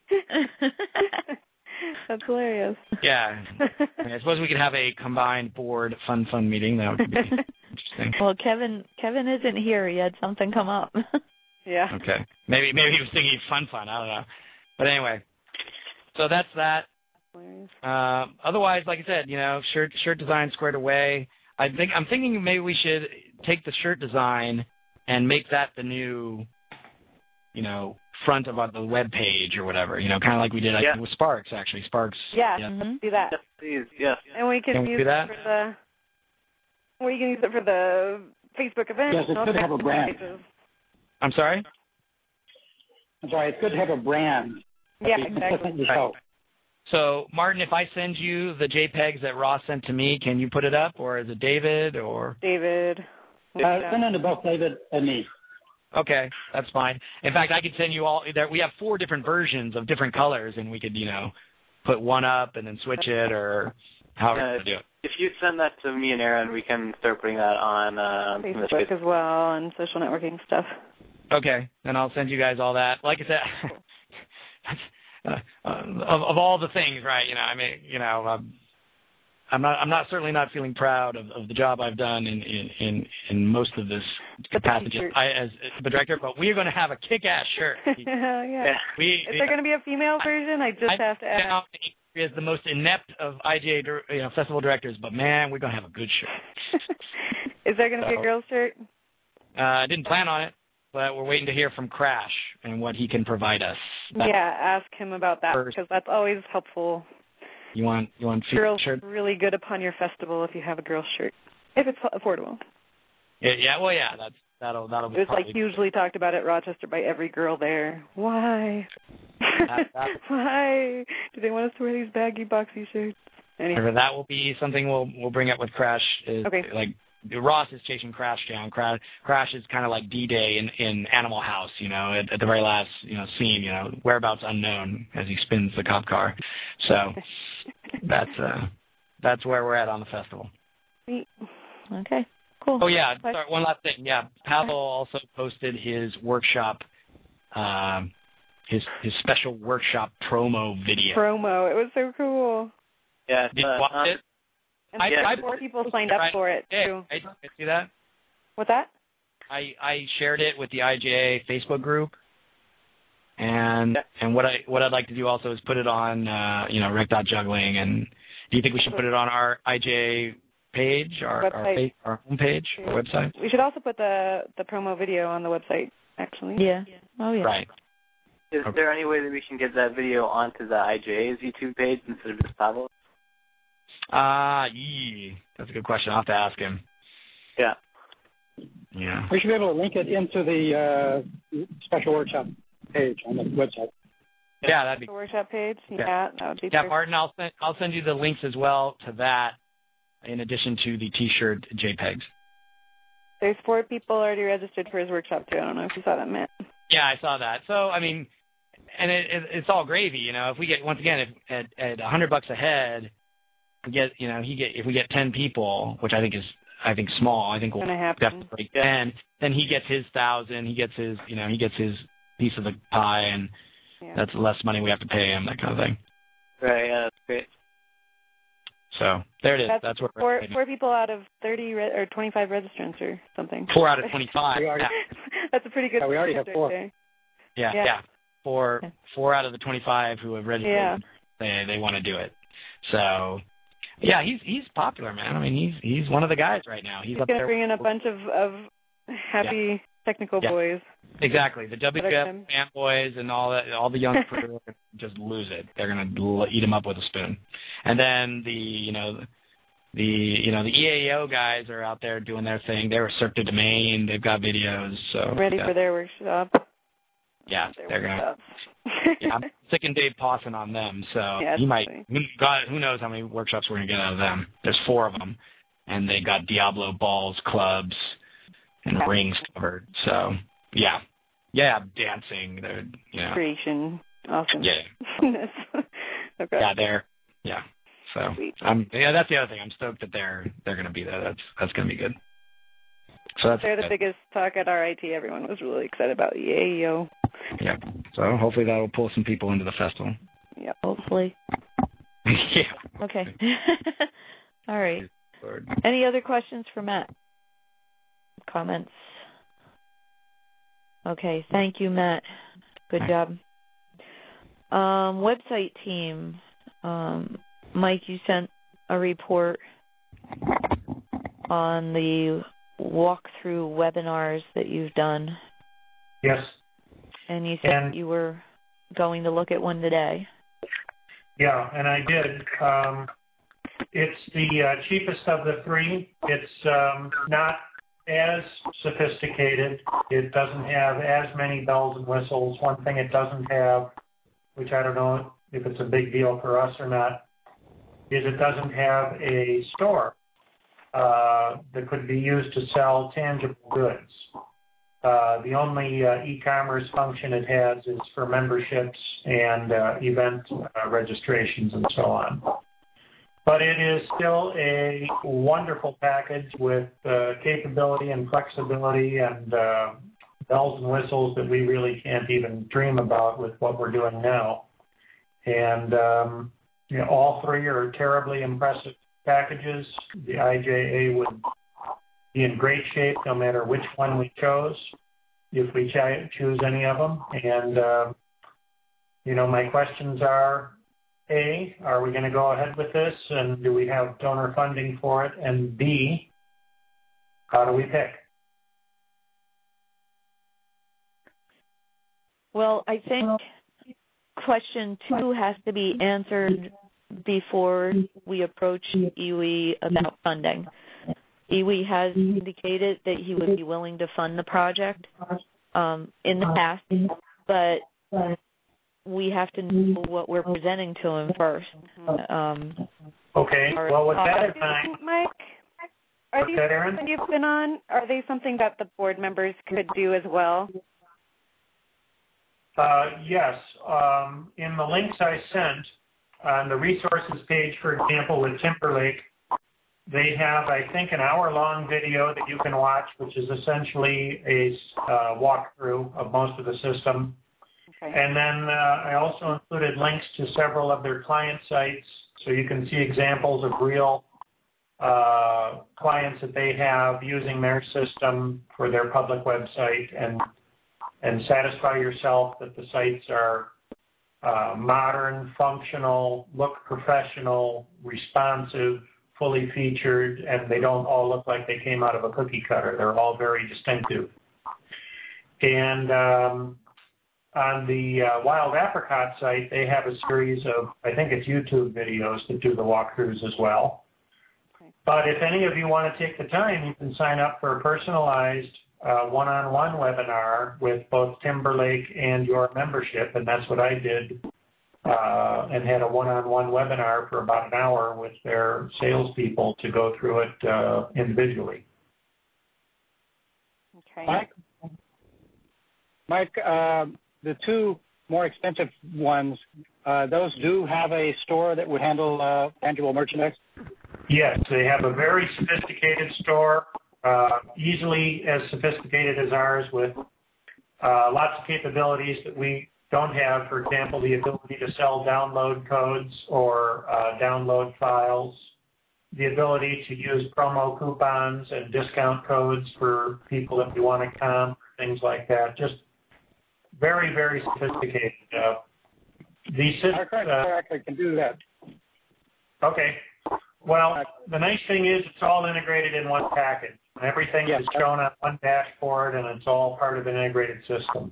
That's hilarious. Yeah. I, mean, I suppose we could have a combined board fun, fun meeting. That would be interesting. Well, Kevin Kevin isn't here. He had something come up. Yeah. Okay. Maybe maybe he was thinking fun, fun. I don't know. But anyway, so that's that. Uh, otherwise, like I said, you know, shirt shirt design squared away. I think I'm thinking maybe we should take the shirt design and make that the new, you know, front of the web page or whatever. You know, kind of like we did I Yeah. think, with Sparks actually. Sparks. Yeah. Yeah. Let's do that. Yes, please. Yes. And we can, Can we use do that? it for the. Well, you can use it for the Facebook event. Yes, it's good to have a brand. I'm sorry. I'm sorry, it's good to have a brand. Yeah, Be exactly. consistent yourself. So, Martin, if I send you the JPEGs that Ross sent to me, can you put it up, or is it David, or? David. Uh, send them to both David and me. Okay, that's fine. In fact, I could send you all. There, we have four different versions of different colors, and we could, you know, put one up and then switch it, or however Uh, to do it. If you send that to me and Aaron, we can start putting that on uh, Facebook as well and social networking stuff. Okay, then I'll send you guys all that. Like I said, uh, of, of all the things, right? You know, I mean, you know, um, I'm not, I'm not certainly not feeling proud of, of the job I've done in in in, in most of this capacity I, as, as the director. But we are going to have a kick-ass shirt. yeah. yeah. We, Is there going to be a female version? I just I, have to ask. Is the most inept of I G A, you know, festival directors, but man, we're going to have a good shirt. Is there going to So, be a girl's shirt? Uh, I didn't plan on it, but we're waiting to hear from Crash and what he can provide us. That's Yeah, ask him about that first. because that's always helpful. You want you want Girls shirt? really good upon your festival if you have a girl's shirt, if it's affordable. Yeah, yeah, well, yeah, that's that'll that'll be. It was like probably- hugely talked about at Rochester by every girl there. Why? That- that- Why do they want us to wear these baggy, boxy shirts? Anyway. That will be something we'll we'll bring up with Crash. Is, Okay. Like Ross is chasing Crash down. Crash Crash is kind of like D-Day in in Animal House. You know, at, at the very last you know scene. You know, whereabouts unknown as he spins the cop car. So that's uh that's where we're at on the festival. Sweet. Okay. Cool. Oh yeah, sorry, one last thing. Yeah, Pavel also posted his workshop, um, his his special workshop promo video. Promo. It was so cool. Yeah. Did you uh, watch um, it? And I- four I- more people signed up for it Yeah, too. I, I see that. What's that? I, I shared it with the I J A Facebook group, and Yeah. and what I what I'd like to do also is put it on uh, you know Rec dot Juggling. And do you think we should put it on our I J A page, our our, Website. fa- our homepage, our website? We should also put the the promo video on the website. Actually. Yeah. Oh yeah. Right. Is Okay. there any way that we can get that video onto the I J A's YouTube page instead of just Pavel? Ah, uh, yeah. That's a good question. I'll have to ask him. Yeah. Yeah. We should be able to link it into the uh, special workshop page on the website. Yeah, that'd be. The workshop page. Yeah, Yeah. that would be. Yeah, perfect. Martin, I'll send I'll send you the links as well to that, in addition to the T-shirt JPEGs. There's four people already registered for his workshop too. I don't know if you saw that, Matt. Yeah, I saw that. So I mean, and it, it, it's all gravy, you know. If we get once again, if at at a hundred bucks a head, we get you know he get if we get ten people, which I think is I think small. I think we'll Gonna happen. definitely break ten. Then he gets his thousand. He gets his you know he gets his piece of the pie, and Yeah. that's less money we have to pay him. That kind of thing. Right. Yeah. That's great. So there it is. That's, That's what four we're four people out of thirty re- or twenty-five registrants or something. four out of twenty-five. We already- Yeah. That's a pretty good. Yeah, we already have percentage four. there. Yeah, Yeah. yeah. Four four out of the twenty-five who have registered, Yeah. they they want to do it. So, yeah, he's he's popular, man. I mean, he's he's one of the guys right now. He's, He's up gonna there. bring in a bunch of of happy Technical yeah. boys. Exactly. The W W F fanboys and all that, all the young crew just lose it. They're gonna eat them up with a spoon. And then the, you know, the, you know, the E A E O guys are out there doing their thing. They're Cirque du Domaine. They've got videos. So ready yeah. for their workshop. Yeah, their they're workshops. gonna. Yeah, I'm sticking Dave Pawson on them. So yeah, he might. Funny. God, who knows how many workshops we're gonna get out of them? There's four of them, and they got Diablo balls, clubs, and yeah. rings covered. So yeah, yeah, dancing. They're you know. Creation, awesome. Yeah. okay. Yeah, they're yeah. So Sweet. I'm yeah. That's the other thing. I'm stoked that they're they're gonna be there. That's that's gonna be good. So that's they're the good. biggest talk at R I T. Everyone was really excited about E A E O. Yeah. So hopefully that will pull some people into the festival. Yep. Hopefully. yeah. Okay. All right. Any other questions for Matt? Comments? Okay. Thank you, Matt. Good Hi. job. Um, website team. Um, Mike, you sent a report on the walkthrough webinars that you've done. Yes. And you said and, you were going to look at one today. Yeah, and I did. Um, it's the uh, cheapest of the three. It's um, not as sophisticated. It doesn't have as many bells and whistles. One thing it doesn't have, which I don't know if it's a big deal for us or not, is it doesn't have a store uh, that could be used to sell tangible goods. Uh, the only uh, e-commerce function it has is for memberships and uh, event uh, registrations and so on. But it is still a wonderful package with uh, capability and flexibility and uh, bells and whistles that we really can't even dream about with what we're doing now. And um, you know, all three are terribly impressive packages. The I J A would be in great shape no matter which one we chose, if we ch- choose any of them. And, uh, you know, my questions are, A, are we going to go ahead with this, and do we have donor funding for it? And B, how do we pick? Well, I think question two has to be answered before we approach I W I about funding. I W I has indicated that he would be willing to fund the project um, in the past, but we have to know what we're presenting to him first. Um, okay. Well, with that in mind, Mike, are these that, Aaron? that you've been on, are they something that the board members could do as well? Uh, yes. Um, in the links I sent, on the resources page, for example, with Timberlake, they have, I think, an hour-long video that you can watch, which is essentially a uh, walkthrough of most of the system. Okay. And then uh, I also included links to several of their client sites, so you can see examples of real uh, clients that they have using their system for their public website, and and satisfy yourself that the sites are uh, modern, functional, look professional, responsive, fully featured, and they don't all look like they came out of a cookie cutter. They're all very distinctive. And um, on the uh, Wild Apricot site, they have a series of, I think it's YouTube videos that do the walkthroughs as well. Okay. But if any of you want to take the time, you can sign up for a personalized uh, one-on-one webinar with both Timberlake and your membership, and that's what I did, uh, and had a one-on-one webinar for about an hour with their salespeople to go through it uh, individually. Okay. Mike, Mike uh, the two more expensive ones, uh, those do have a store that would handle uh, tangible merchandise? Yes, they have a very sophisticated store, uh, easily as sophisticated as ours, with uh, lots of capabilities that we don't have. For example, the ability to sell download codes or uh, download files, the ability to use promo coupons and discount codes for people that we want to comp, things like that. Just very, very sophisticated. Uh, the system, Our current store actually can do that. Okay. Well, the nice thing is it's all integrated in one package. Everything Yes. is shown on one dashboard, and it's all part of an integrated system.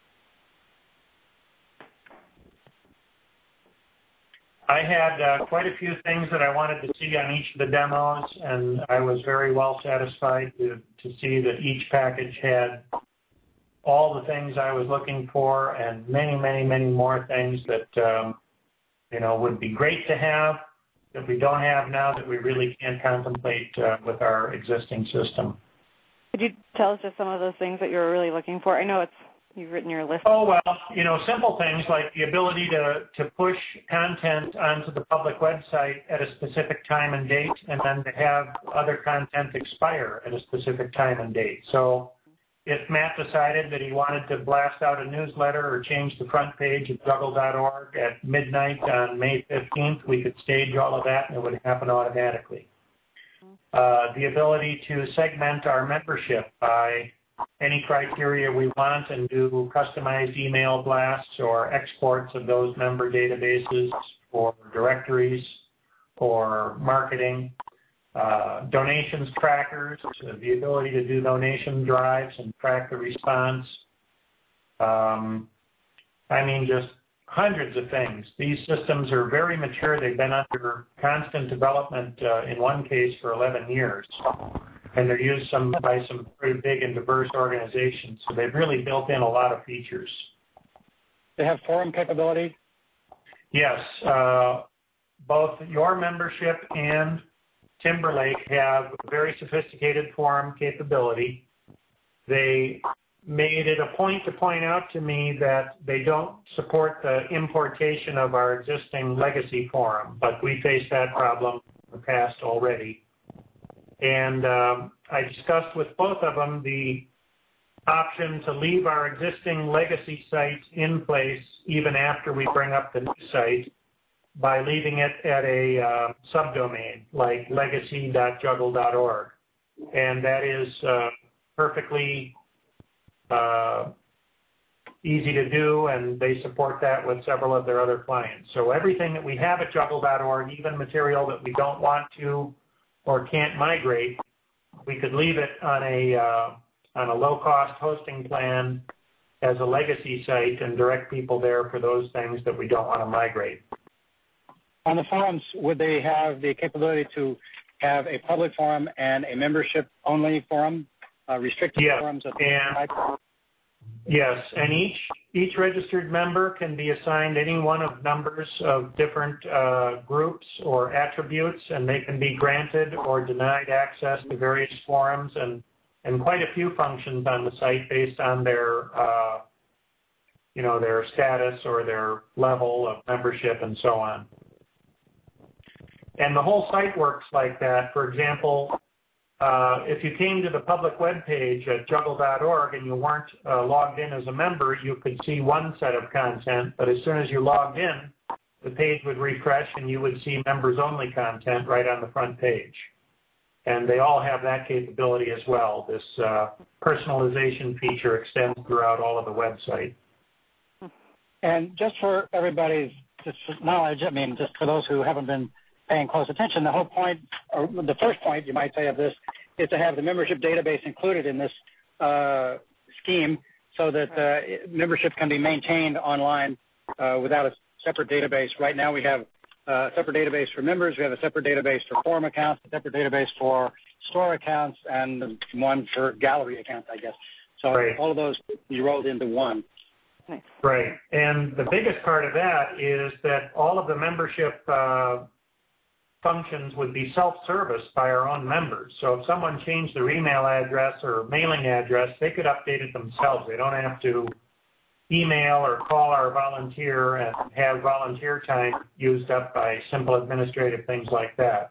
I had uh, quite a few things that I wanted to see on each of the demos, and I was very well satisfied to, to see that each package had all the things I was looking for and many, many, many more things that, um, you know, would be great to have that we don't have now that we really can't contemplate uh, with our existing system. Could you tell us just some of those things that you were really looking for? I know it's you've written your list. Oh, well, you know, simple things like the ability to, to push content onto the public website at a specific time and date, and then to have other content expire at a specific time and date. So if Matt decided that he wanted to blast out a newsletter or change the front page of juggle dot org at midnight on May fifteenth, we could stage all of that and it would happen automatically. Uh, the ability to segment our membership by any criteria we want and do customized email blasts or exports of those member databases for directories or marketing. Uh, donations trackers, the ability to do donation drives and track the response. Um, I mean, just hundreds of things. These systems are very mature. They've been under constant development, uh, in one case, for eleven years. And they're used some, by some pretty big and diverse organizations. So they've really built in a lot of features. They have forum capability? Yes. Uh, both your membership and Timberlake have very sophisticated forum capability. They made it a point to point out to me that they don't support the importation of our existing legacy forum, but we faced that problem in the past already. And um, I discussed with both of them the option to leave our existing legacy site in place even after we bring up the new site by leaving it at a uh, subdomain like legacy dot juggle dot org. And that is uh, perfectly uh, easy to do, and they support that with several of their other clients. So everything that we have at juggle dot org, even material that we don't want to or can't migrate, we could leave it on a uh, on a low-cost hosting plan as a legacy site and direct people there for those things that we don't want to migrate. On the forums, would they have the capability to have a public forum and a membership-only forum, uh, restricted yes, forums? At and, yes, and each each registered member can be assigned any one of numbers of different uh, groups or attributes, and they can be granted or denied access to various forums and, and quite a few functions on the site based on their, uh, you know, their status or their level of membership and so on. And the whole site works like that. For example, uh, if you came to the public web page at juggle dot org and you weren't uh, logged in as a member, you could see one set of content, but as soon as you logged in, the page would refresh and you would see members-only content right on the front page. And they all have that capability as well. This uh, personalization feature extends throughout all of the website. And just for everybody's just knowledge, I mean, just for those who haven't been paying close attention, the whole point, or the first point, you might say, of this is to have the membership database included in this uh, scheme so that uh, membership can be maintained online uh, without a separate database. Right now we have a separate database for members, we have a separate database for forum accounts, a separate database for store accounts, and one for gallery accounts, I guess. So right. all of those be rolled into one. Right. And the biggest part of that is that all of the membership uh, functions would be self-serviced by our own members. So if someone changed their email address or mailing address, they could update it themselves. They don't have to email or call our volunteer and have volunteer time used up by simple administrative things like that.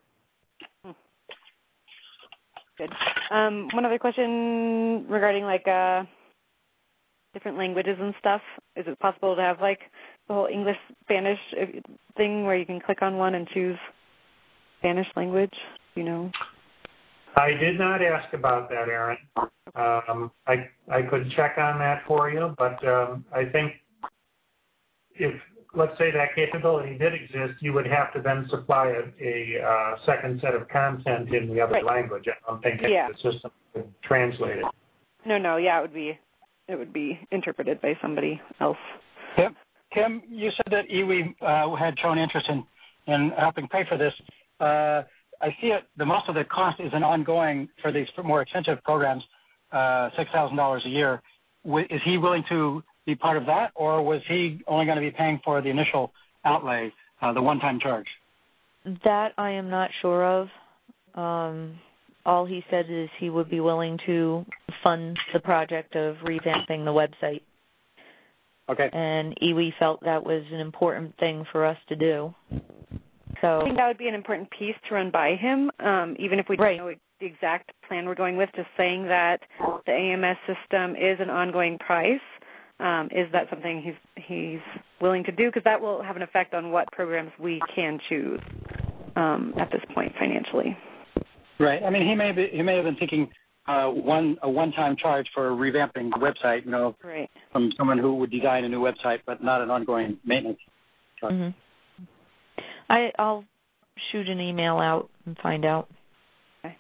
Good. Um, one other question regarding like uh, different languages and stuff. Is it possible to have like the whole English Spanish thing where you can click on one and choose Spanish language, you know? I did not ask about that, Aaron. Um, I I could check on that for you, but um, I think if let's say that capability did exist, you would have to then supply a, a uh, second set of content in the other right. language. I don't think yeah. the system would translate it. No, no, yeah, it would be it would be interpreted by somebody else. Kim, Kim, you said that iwi uh, had shown interest in, in helping pay for this. Uh, I see it. The most of the cost is an ongoing for these more expensive programs, uh, six thousand dollars a year. W- is he willing to be part of that, or was he only going to be paying for the initial outlay, uh, the one-time charge? That I am not sure of. Um, all he said is he would be willing to fund the project of revamping the website. Okay. And iwi felt that was an important thing for us to do. So I think that would be an important piece to run by him, um, even if we don't right. know the exact plan we're going with, just saying that the A M S system is an ongoing price. Um, is that something he's he's willing to do? Because that will have an effect on what programs we can choose um, at this point financially. Right. I mean, he may be, he may have been thinking uh, one a one-time charge for revamping the website, you know, right. from someone who would design a new website, but not an ongoing maintenance charge. Mm-hmm. I, I'll shoot an email out and find out. Okay.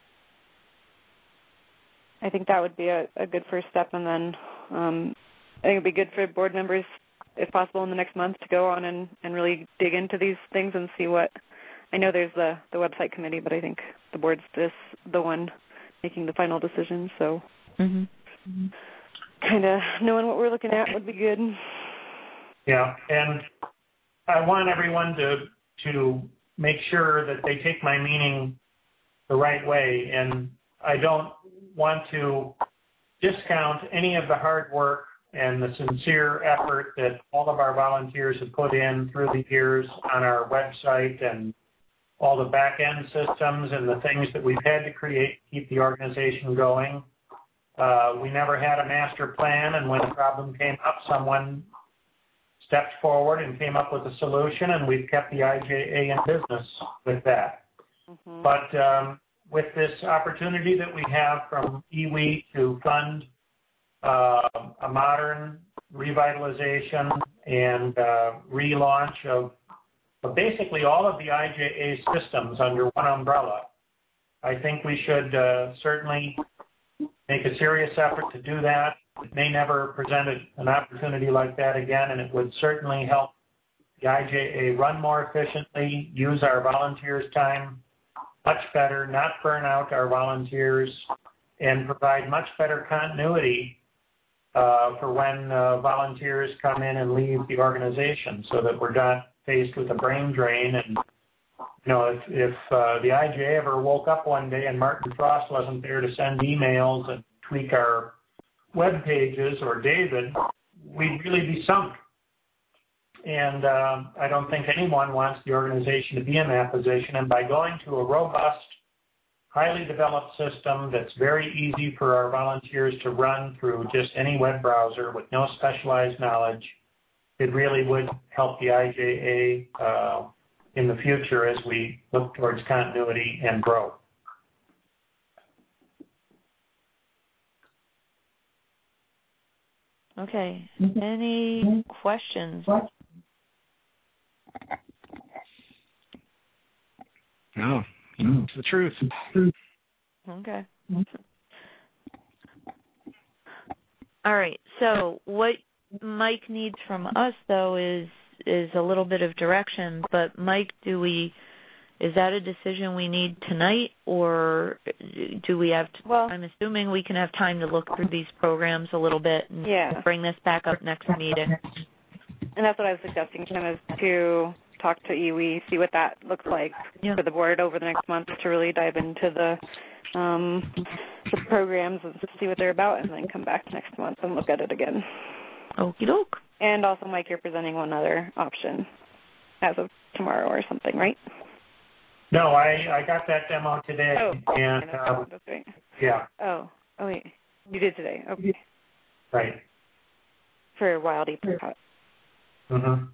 I think that would be a, a good first step, and then um, I think it would be good for board members, if possible, in the next month to go on and, and really dig into these things and see what. I know there's the, the website committee, but I think the board's just the one making the final decision. So mm-hmm. Mm-hmm. kind of knowing what we're looking at would be good. Yeah, and I want everyone to to make sure that they take my meaning the right way, and I don't want to discount any of the hard work and the sincere effort that all of our volunteers have put in through the years on our website and all the back-end systems and the things that we've had to create to keep the organization going. Uh, we never had a master plan, and when a problem came up, someone stepped forward and came up with a solution, and we've kept the I J A in business with that. Mm-hmm. But um, with this opportunity that we have from iwi to fund uh, a modern revitalization and uh, relaunch of But basically all of the I J A systems under one umbrella, I think we should uh, certainly make a serious effort to do that. It may never present an opportunity like that again, and it would certainly help the I J A run more efficiently, use our volunteers' time much better, not burn out our volunteers, and provide much better continuity uh, for when uh, volunteers come in and leave the organization, so that we're not faced with a brain drain. And you know, if, if uh, the I J A ever woke up one day and Martin Frost wasn't there to send emails and tweak our web pages, or David, we'd really be sunk. And uh, I don't think anyone wants the organization to be in that position. And by going to a robust, highly developed system that's very easy for our volunteers to run through just any web browser with no specialized knowledge, it really would help the I J A uh, in the future as we look towards continuity and growth. Okay. Any questions? No, it's the truth. Okay. All right. So what Mike needs from us, though, is is a little bit of direction. But Mike, do we? Is that a decision we need tonight, or do we have? To, well, I'm assuming we can have time to look through these programs a little bit and yeah. bring this back up next meeting. And that's what I was suggesting, Kim, is to talk to iwi, see what that looks like yeah. for the board over the next month, to really dive into the um, the programs and see what they're about, and then come back next month and look at it again. Okie doke. And also, Mike, you're presenting one other option as of tomorrow or something, right? No, I, I got that demo today. Oh, and um, that's right. Yeah. Oh, oh wait, you did today. Okay. Right. For Wild Apricot. Mm-hmm.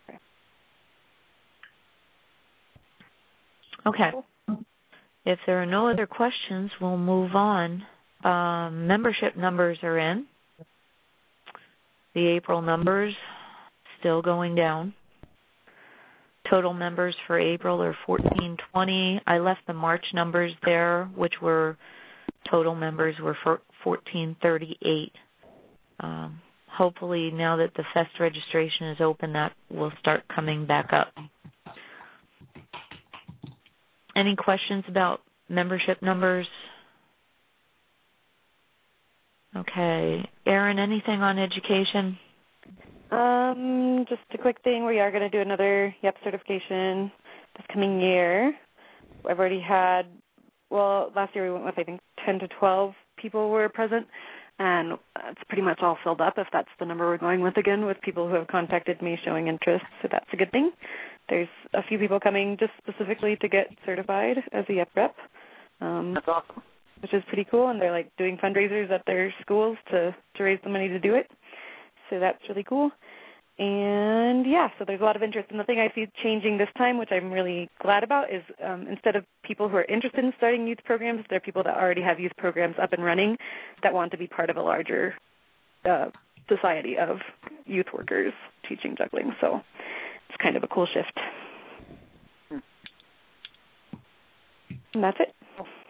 Okay. If there are no other questions, we'll move on. Um, membership numbers are in. The April numbers still going down. total members for April are fourteen twenty. I left the March numbers there, which were total members were for fourteen thirty-eight. Um, hopefully, now that the Fest registration is open, that will start coming back up. Any questions about membership numbers? Okay. Erin, anything on education? Um, just a quick thing. We are going to do another Y E P certification this coming year. I've already had, well, last year we went with, I think, ten to twelve people were present, and it's pretty much all filled up, if that's the number we're going with again, with people who have contacted me showing interest, so that's a good thing. There's a few people coming just specifically to get certified as a Y E P rep. Um, That's awesome. Which is pretty cool, and they're like doing fundraisers at their schools to, to raise the money to do it. So that's really cool. And yeah, so there's a lot of interest. And the thing I see changing this time, which I'm really glad about, is um, instead of people who are interested in starting youth programs, there are people that already have youth programs up and running that want to be part of a larger uh, society of youth workers teaching juggling. So it's kind of a cool shift. And that's it.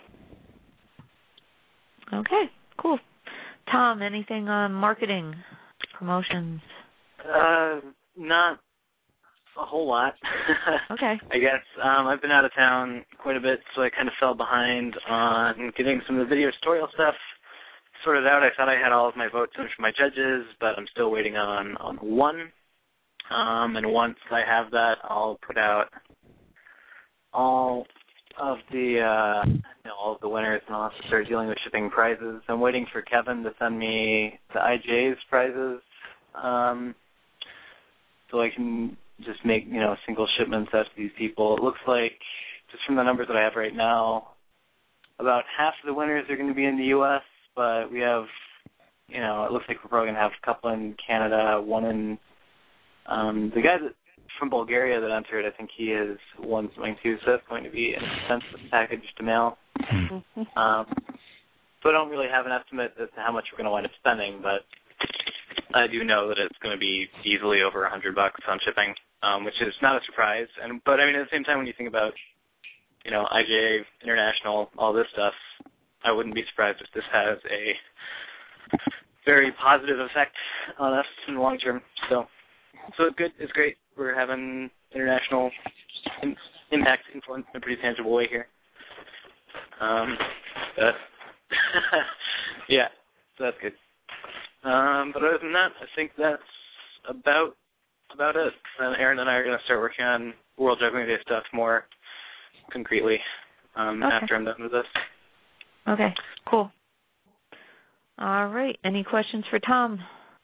Okay, cool. Tom, anything on marketing, promotions? Uh, not a whole lot. Okay. I guess um, I've been out of town quite a bit, so I kind of fell behind on getting some of the video tutorial stuff sorted out. I thought I had all of my votes in for my judges, but I'm still waiting on, on one. Um, and once I have that, I'll put out all of the uh, you know, all of the winners, and I'll have to start dealing with shipping prizes. I'm waiting for Kevin to send me the I J A's prizes, um, so I can just make you know single shipments out to these people. It looks like, just from the numbers that I have right now, about half of the winners are going to be in the U S, but we have, you know, it looks like we're probably going to have a couple in Canada, one in um, the guy that from Bulgaria that entered, I think he is one something too, so that's going to be an expensive package to mail. Mm-hmm. Um, so I don't really have an estimate as to how much we're going to wind up spending, but I do know that it's going to be easily over a hundred bucks on shipping, um, which is not a surprise. And but I mean, at the same time, when you think about, you know, I J A, international, all this stuff, I wouldn't be surprised if this has a very positive effect on us in the long term. So, so it's good. It's great. We're having international in, impact, influence in a pretty tangible way here. Um, but yeah, so that's good. Um, but other than that, I think that's about about it. And Erin and I are going to start working on World Juggling Day stuff more concretely um, okay. after I'm done with this. Okay, cool. All right. Any questions for Tom?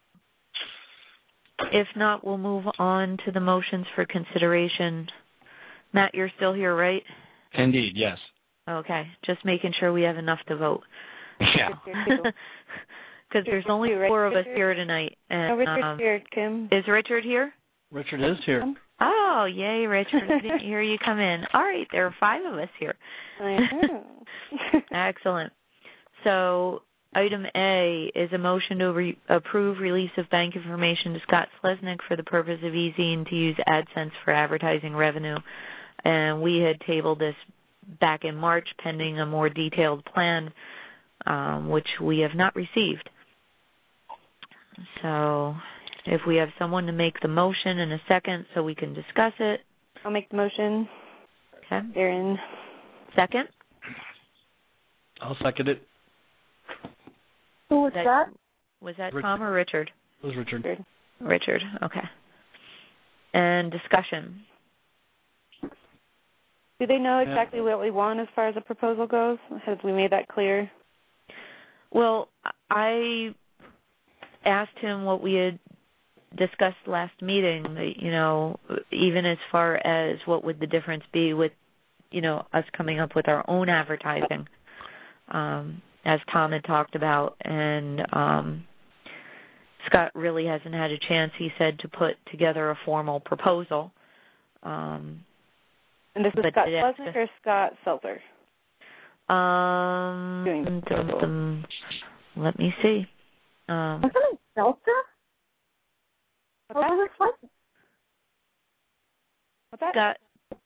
If not, we'll move on to the motions for consideration. Matt, you're still here, right? Indeed, yes. Okay, just making sure we have enough to vote. Yeah. Because there's only four of us here tonight. And, oh, Richard's um, here, Kim. Is Richard here? Richard is here. Oh, yay, Richard. I didn't hear you come in. All right, there are five of us here. I know. Excellent. So item A is a motion to re- approve release of bank information to Scott Slesnick for the purpose of easing to use AdSense for advertising revenue. And we had tabled this back in March pending a more detailed plan, um, which we have not received. So if we have someone to make the motion in a second so we can discuss it. I'll make the motion. Okay. Erin. Second? I'll second it. Who was that? that? Was that Richard. Tom or Richard? It was Richard. Richard. Richard, okay. And discussion. Do they know Yeah. exactly what we want as far as the proposal goes? Have we made that clear? Well, I asked him what we had discussed last meeting, you know, even as far as what would the difference be with, you know, us coming up with our own advertising, um, as Tom had talked about. And um, Scott really hasn't had a chance, he said, to put together a formal proposal. Um, and this is but Scott it- Slesnick or Scott Seltzer? Um, Doing the dum, proposal. dum, let me see. Um, Wasn't it Seltzer? What's Or that? was it Slesnick? What's that? Got,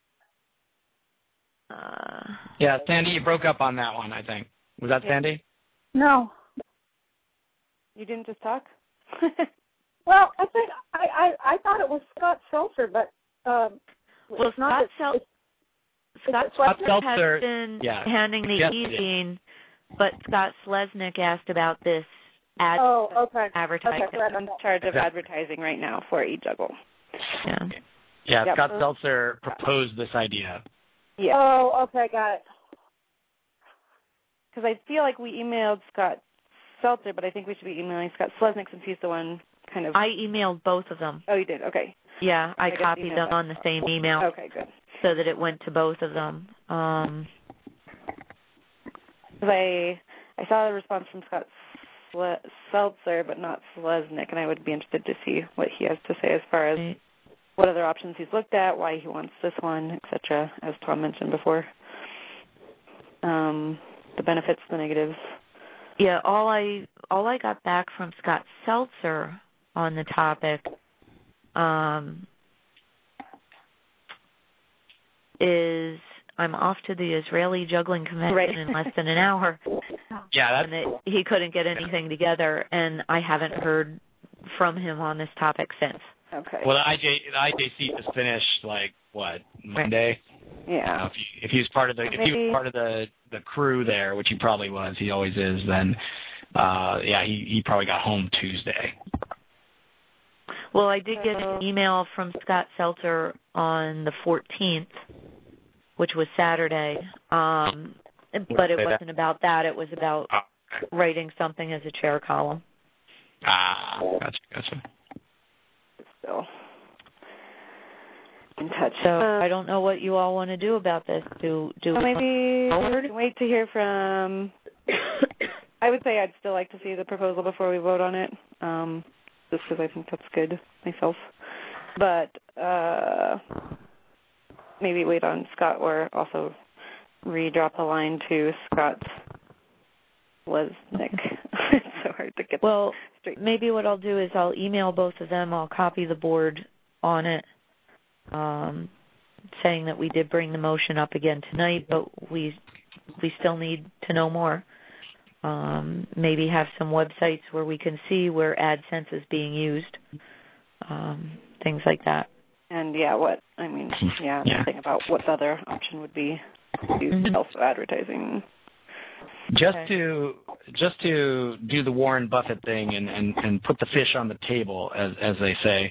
uh, Yeah, Sandy, you broke up on that one, I think. Was that Yeah. Sandy? No. You didn't just talk? Well, I think I, I, I thought it was Scott Seltzer, but um, well, it's not. Scott, Sel- it's, Scott, it's Scott Seltzer Seltzer, has been yeah. handing the Yes, e-zine, but Scott Sleznick asked about this ad oh, okay. advertising. Okay, correct. I'm in charge of advertising right now for eJuggle. Yeah. Yeah, Yep. Scott Seltzer proposed this idea. Yeah. Oh, okay, got it. Because I feel like we emailed Scott Seltzer, but I think we should be emailing Scott Sleznick since he's the one kind of. I emailed both of them. Oh, you did? Okay. Yeah, I, I guess copied email them that. on the same email Okay, good. so that it went to both of them. Um, Because I, I saw a response from Scott Sle- Seltzer, but not Sleznick, and I would be interested to see what he has to say as far as what other options he's looked at, why he wants this one, et cetera, as Tom mentioned before. Um, the benefits, the negatives. yeah, all I all I got back from Scott Seltzer on the topic um, is I'm off to the Israeli juggling convention Right. in less than an hour. Yeah, that's And that he couldn't get anything together, and I haven't heard from him on this topic since. Okay. well. The I J the I J C just finished like what Monday. Yeah. Uh, if, he, if he was part of the if he was part of the the crew there, which he probably was, he always is. Then, uh, yeah, he he probably got home Tuesday. Well, I did get an email from Scott Seltzer on the fourteenth, which was Saturday, um, but it wasn't about that. It was about Oh, okay. writing something as a chair column. Ah, gotcha, gotcha. Still in touch. So Uh, I don't know what you all want to do about this. Do do well, we maybe forward? we can wait to hear from. I would say I'd still like to see the proposal before we vote on it, um, just because I think that's good myself. But uh, maybe wait on Scott, or also re-drop a line to Scott Lesnick. It's so hard to get Well, straight. maybe what I'll do is I'll email both of them. I'll copy the board on it, um, saying that we did bring the motion up again tonight, but we we still need to know more. Um, maybe have some websites where we can see where AdSense is being used, um, things like that. And yeah, what I mean, yeah, Yeah. think about what the other option would be to do Mhm. self advertising. Just Okay. to just to do the Warren Buffett thing and, and, and put the fish on the table, as as they say.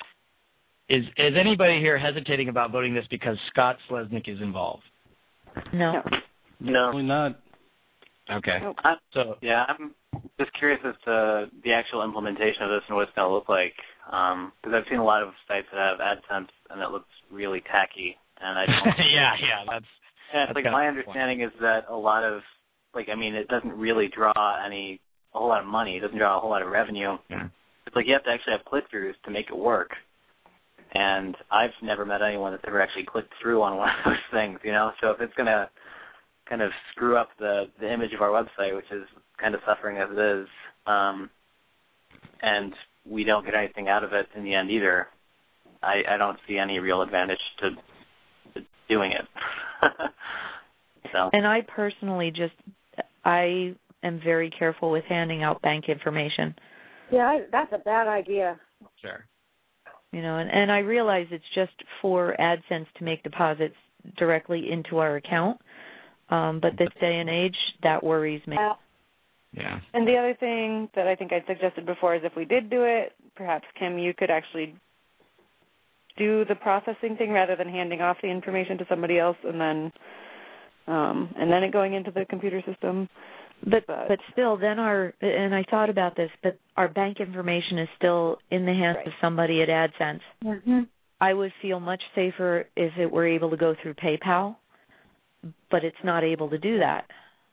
Is is anybody here hesitating about voting this because Scott Sleznick is involved? No. No. No. Probably not. Okay. Nope. I, So yeah, I'm just curious as to the actual implementation of this and what it's going to look like. Because I've seen a lot of sites that have AdSense, and it looks really tacky. And I don't. yeah, yeah, that's. Yeah, That's like kind my of the understanding is that a lot of, like, I mean, it doesn't really draw any a whole lot of money. It doesn't draw a whole lot of revenue. Yeah. It's like you have to actually have click-throughs to make it work. And I've never met anyone that's ever actually clicked through on one of those things, you know. So if it's going to kind of screw up the the image of our website, which is kind of suffering as it is, um, and we don't get anything out of it in the end either, I, I don't see any real advantage to, to doing it. So. And I personally just, I am very careful with handing out bank information. Yeah, I, that's a bad idea. Sure. You know, and, and I realize it's just for AdSense to make deposits directly into our account. Um, but this day and age, that worries me. Uh, Yeah. And the other thing that I think I suggested before is if we did do it, perhaps, Kim, you could actually do the processing thing rather than handing off the information to somebody else and then um, and then it going into the computer system. But, But- but still, then our, and I thought about this, but our bank information is still in the hands Right. of somebody at AdSense. mm-hmm. I would feel much safer if it were able to go through PayPal, but it's not able to do that.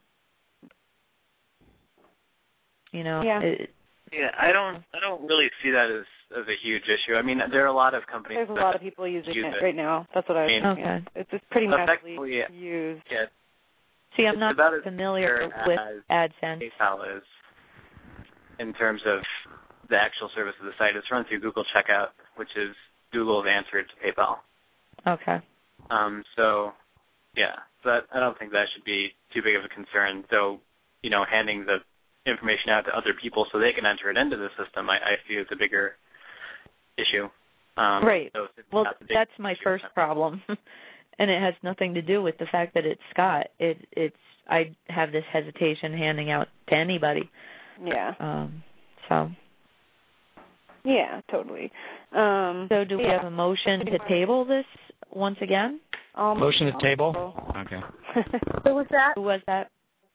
You know, Yeah. it, Yeah, I don't. I don't really see that as as a huge issue. I mean, there are a lot of companies. There's a that lot of people using use it, it. right now. That's what I was I mean, thinking. Okay. It's just pretty massively Effectively, yeah. used. Yeah, see, I'm It's not about as familiar fair with as AdSense. PayPal is in terms of the actual service of the site. It's run through Google Checkout, which is Google's answer to PayPal. Okay. Um, so, yeah, so that, I don't think that should be too big of a concern. So, you know, handing the information out to other people so they can enter it into the system, I, I see as a bigger issue. Um, right. So well, that's my first problem, and it has nothing to do with the fact that it's Scott. It, it's I have this hesitation handing out to anybody. Yeah. Um, so. Yeah, totally. Um, so do we yeah. have a motion to table this once again? Um, motion to table? Okay. Who was that? Who was that?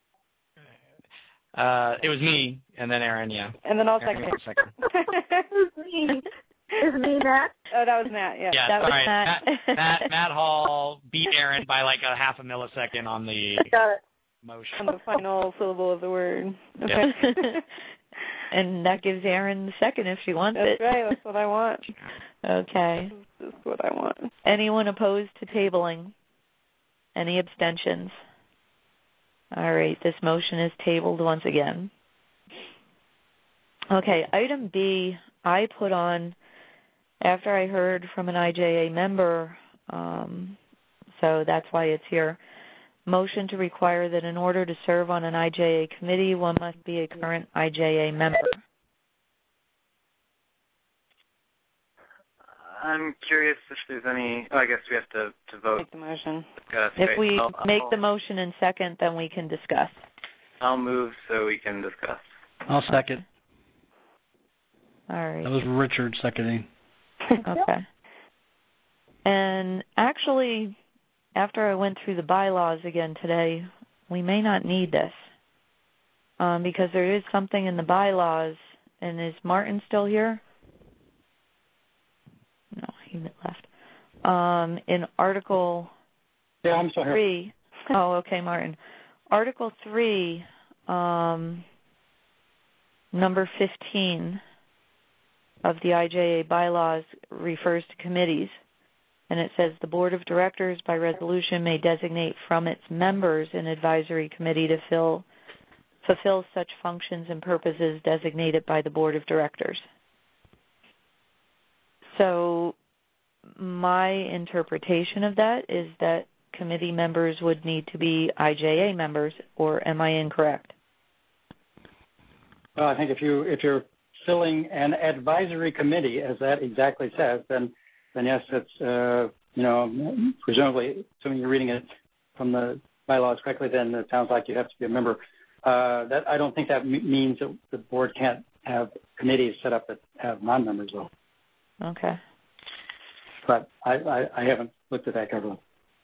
Uh, it was me, and then Aaron, yeah. And then I'll second. second. It was me. It was me, Matt. Oh, that was Matt, yeah. Yeah, that sorry. was Matt. Matt, Matt, Matt Hall beat Aaron by like a half a millisecond on the Got it. motion. On the final syllable of the word. Okay. Yeah. And that gives Aaron the second if she wants That's it. That's right. That's what I want. Okay. This is what I want. Anyone opposed to tabling? Any abstentions? All right. This motion is tabled once again. Okay. Item B, I put on after I heard from an I J A member, um, so that's why it's here. Motion to require that in order to serve on an I J A committee, one must be a current I J A member. I'm curious if there's any. Oh, I guess we have to, to vote. Make the motion. Discuss. If Okay, we I'll, make I'll, the motion in second, then we can discuss. I'll move so we can discuss. I'll second. All right. That was Richard seconding. Okay. And actually, after I went through the bylaws again today, we may not need this um, because there is something in the bylaws. And is Martin still here? No, he left. Um, in Article Yeah, I'm still here. three. Oh, okay, Martin. Article three, um, number fifteen of the I J A bylaws refers to committees. And it says the Board of Directors by resolution may designate from its members an advisory committee to fill, fulfill such functions and purposes designated by the Board of Directors. So my interpretation of that is that committee members would need to be I J A members, or am I incorrect? Well, I think if you if you're filling an advisory committee, as that exactly says, then then yes, it's uh, you know presumably, assuming you're reading it from the bylaws correctly, then it sounds like you have to be a member. Uh, that I don't think that m- means that the board can't have committees set up that have non-members, though. Okay. But I, I, I haven't looked at that carefully.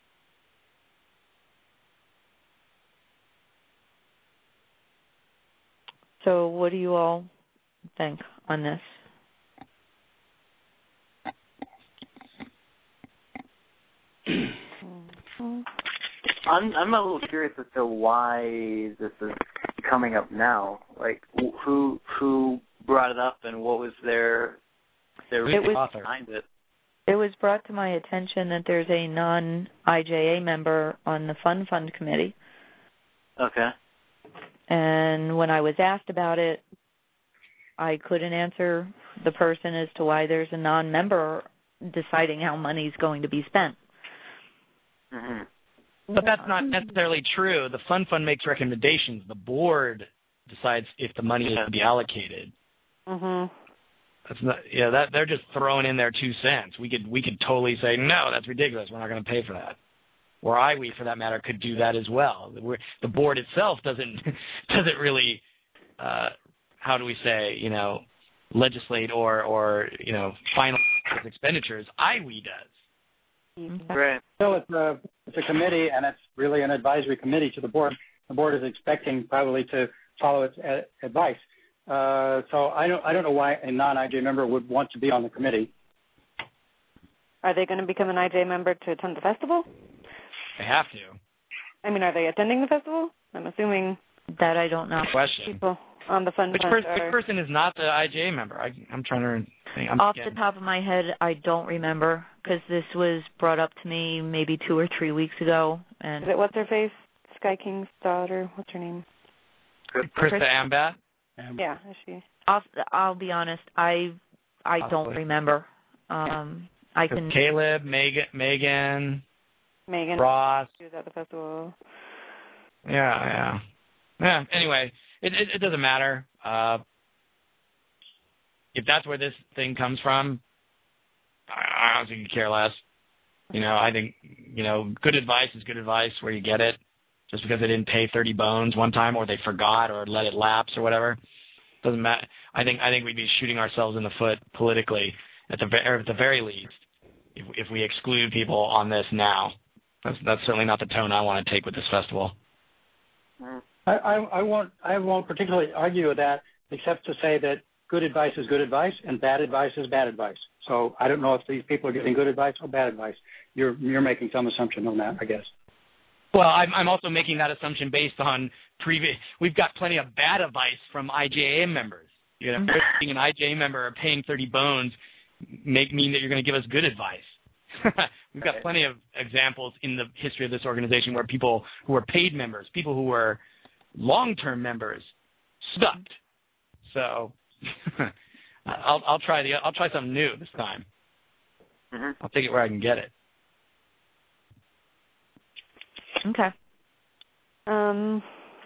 So what do you all think on this? I'm I'm a little curious as to why this is coming up now. Like, who who brought it up, and what was their their reason behind it? It was brought to my attention that there's a non-I J A member on the Fund Fund Committee. Okay. And when I was asked about it, I couldn't answer the person as to why there's a non-member deciding how money's going to be spent. Mm-hmm. But that's not necessarily true. The Fund Fund makes recommendations. The board decides if the money is to be allocated. Mhm. That's not, yeah, that they're just throwing in their two cents. We could we could totally say no, that's ridiculous. We're not going to pay for that. Or I W E, for that matter, could do that as well. We're, the board itself doesn't doesn't really, uh, how do we say, you know, legislate or or you know finalize expenditures. I W E does. Right. So it's a it's a committee, and it's really an advisory committee to the board. The board is expecting probably to follow its a- advice. Uh, so I don't I don't know why a non-I J member would want to be on the committee. Are they going to become an I J member to attend the festival? They have to. I mean, are they attending the festival? I'm assuming that I don't know. Question. People on the Fund Which, Fund pers- are... which person is not the I J A member? I, I'm trying to think. I'm Off getting... the top of my head, I don't remember because this was brought up to me maybe two or three weeks ago. And Is it what's her face? Sky King's daughter. What's her name? Krista Ambat? Yeah, is she? Off, I'll be honest, I I Possibly. don't remember. Um, I can. Caleb, Megan, Megan, Megan, Ross. she was at the festival. Yeah, yeah, yeah. Anyway, it it, it doesn't matter. Uh, if that's where this thing comes from, I, I don't think you care less. You know, I think you know, good advice is good advice where you get it. Just because they didn't pay thirty bones one time, or they forgot, or let it lapse, or whatever, doesn't matter. I think I think we'd be shooting ourselves in the foot politically at the or at the very least if if we exclude people on this now. That's that's certainly not the tone I want to take with this festival. I, I, I won't I won't particularly argue with that, except to say that good advice is good advice and bad advice is bad advice. So I don't know if these people are getting good advice or bad advice. You're you're making some assumption on that, I guess. Well, I'm, I'm also making that assumption based on previous. We've got plenty of bad advice from I J A members. You know, being an I J A member or paying thirty bones make mean that you're going to give us good advice. We've got plenty of examples in the history of this organization where people who were paid members, people who were long-term members, sucked. So I'll, I'll try the I'll try something new this time. Mm-hmm. I'll take it where I can get it. Okay. Um.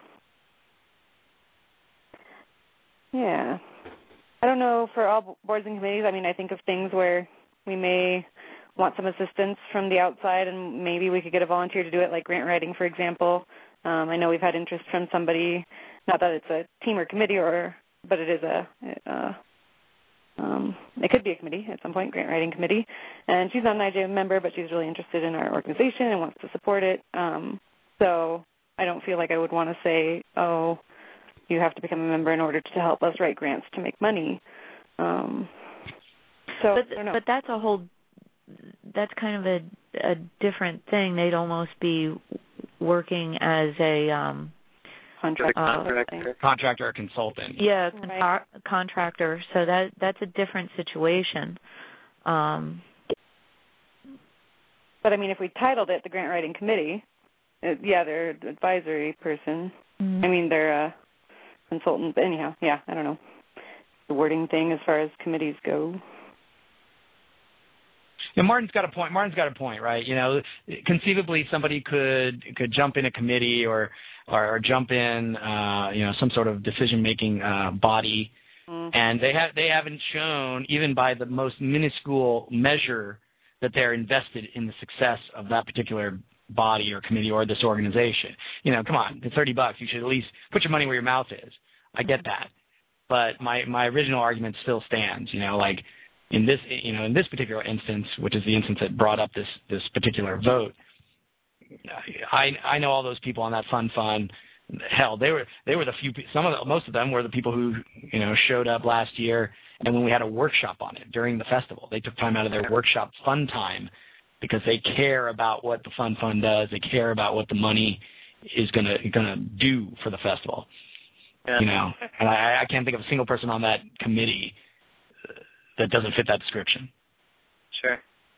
Yeah. I don't know for all boards and committees. I mean, I think of things where we may want some assistance from the outside, and maybe we could get a volunteer to do it, like grant writing, for example. Um, I know we've had interest from somebody, not that it's a team or committee, or but it is a, uh, um, it could be a committee at some point, grant writing committee. And she's not an I J A member, but she's really interested in our organization and wants to support it. Um, so I don't feel like I would want to say, oh, you have to become a member in order to help us write grants to make money. Um, so, but, I don't know. but that's a whole, that's kind of a, a different thing. They'd almost be working as a um, contractor, uh, contractor, contractor or consultant. Yeah, con- right. contractor. So that that's a different situation. Um, but I mean, if we titled it the Grant Writing Committee, uh, yeah, they're an advisory person. Mm-hmm. I mean, they're a consultant. But anyhow, yeah, I don't know the wording thing as far as committees go. Yeah, Martin's got a point. Martin's got a point, right? You know, conceivably somebody could could jump in a committee or or, or jump in, uh, you know, some sort of decision-making uh, body, mm. and they have they haven't shown, even by the most minuscule measure, that they're invested in the success of that particular body or committee or this organization. You know, come on, it's thirty bucks. You should at least put your money where your mouth is. I get that, but my my original argument still stands. You know, like. In this, you know, in this particular instance, which is the instance that brought up this this particular vote, I I know all those people on that fun fund. Hell, they were they were the few. Some of the, most of them were the people who you know showed up last year, and when we had a workshop on it during the festival, they took time out of their workshop fun time because they care about what the fun fund does. They care about what the money is gonna gonna do for the festival. Yeah. You know, and I, I can't think of a single person on that committee that doesn't fit that description. Sure.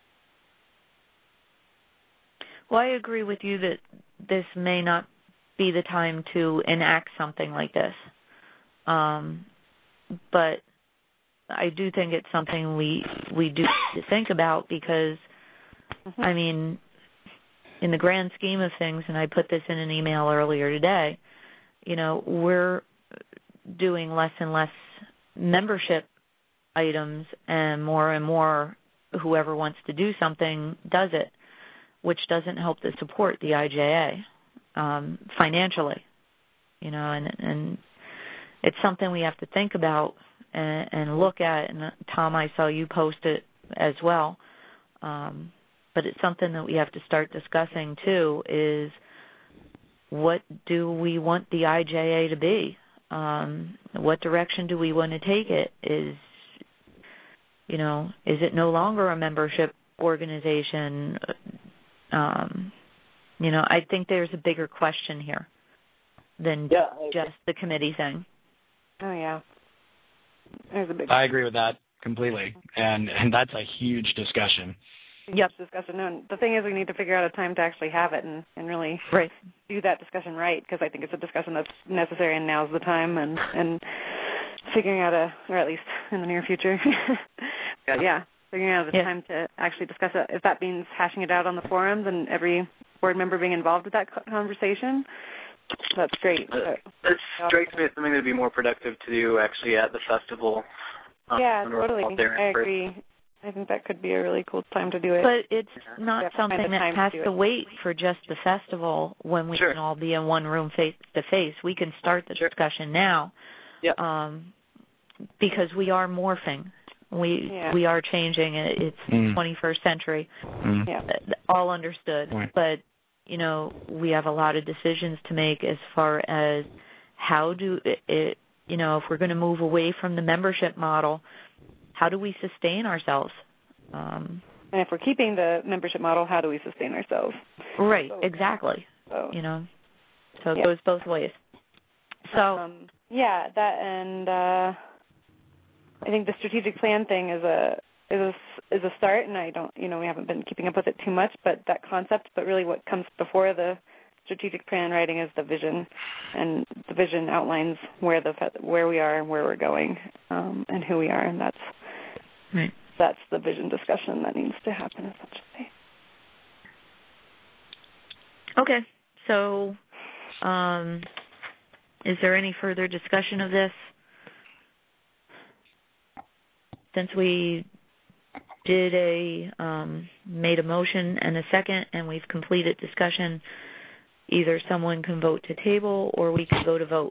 Well, I agree with you that this may not be the time to enact something like this. Um, but I do think it's something we we do need to think about because, mm-hmm. I mean, in the grand scheme of things, and I put this in an email earlier today, you know, we're doing less and less membership items, and more and more whoever wants to do something does it, which doesn't help to support the I J A um, financially, you know, and and it's something we have to think about and, and look at. And Tom, I saw you post it as well, um, but it's something that we have to start discussing too. Is what do we want the I J A to be? Um, what direction do we want to take it? Is You know, is it no longer a membership organization? Um, you know, I think there's a bigger question here than yeah, just the committee thing. Oh, yeah. There's a big I agree with that completely, and and that's a huge discussion. Yep, discussion. No, the thing is we need to figure out a time to actually have it and, and really right. do that discussion right, because I think it's a discussion that's necessary and now's the time, and, and figuring out a, or at least in the near future. But yeah, figuring out the Yeah. time to actually discuss it. If that means hashing it out on the forums and every board member being involved with that conversation, that's great. Uh, So, it strikes me as something that would be more productive to do actually at the festival. Um, yeah, when we're totally. all there I in person. agree. I think that could be a really cool time to do it. But it's We not have to find something the that time to has do to it. wait for just the festival when we Sure. can all be in one room face to face. We can start the Sure. discussion now. Yep. Um, because we are morphing. We Yeah. we are changing. It- It's Mm. twenty-first century. Mm. Yeah. All understood. Right. But, you know, we have a lot of decisions to make as far as how do it, it you know, if we're going to move away from the membership model, how do we sustain ourselves? Um, And if we're keeping the membership model, how do we sustain ourselves? right, So- exactly. So, You know, so it Yeah. goes both ways. So, um, yeah, that and uh, I think the strategic plan thing is a is a is a start, and I don't, you know, we haven't been keeping up with it too much, but that concept. But really, what comes before the strategic plan writing is the vision, and the vision outlines where the where we are and where we're going, um, and who we are, and that's right. that's the vision discussion that needs to happen essentially. Okay. So, um, is there any further discussion of this? Since we did a um, made a motion and a second, and we've completed discussion, either someone can vote to table or we can go to vote.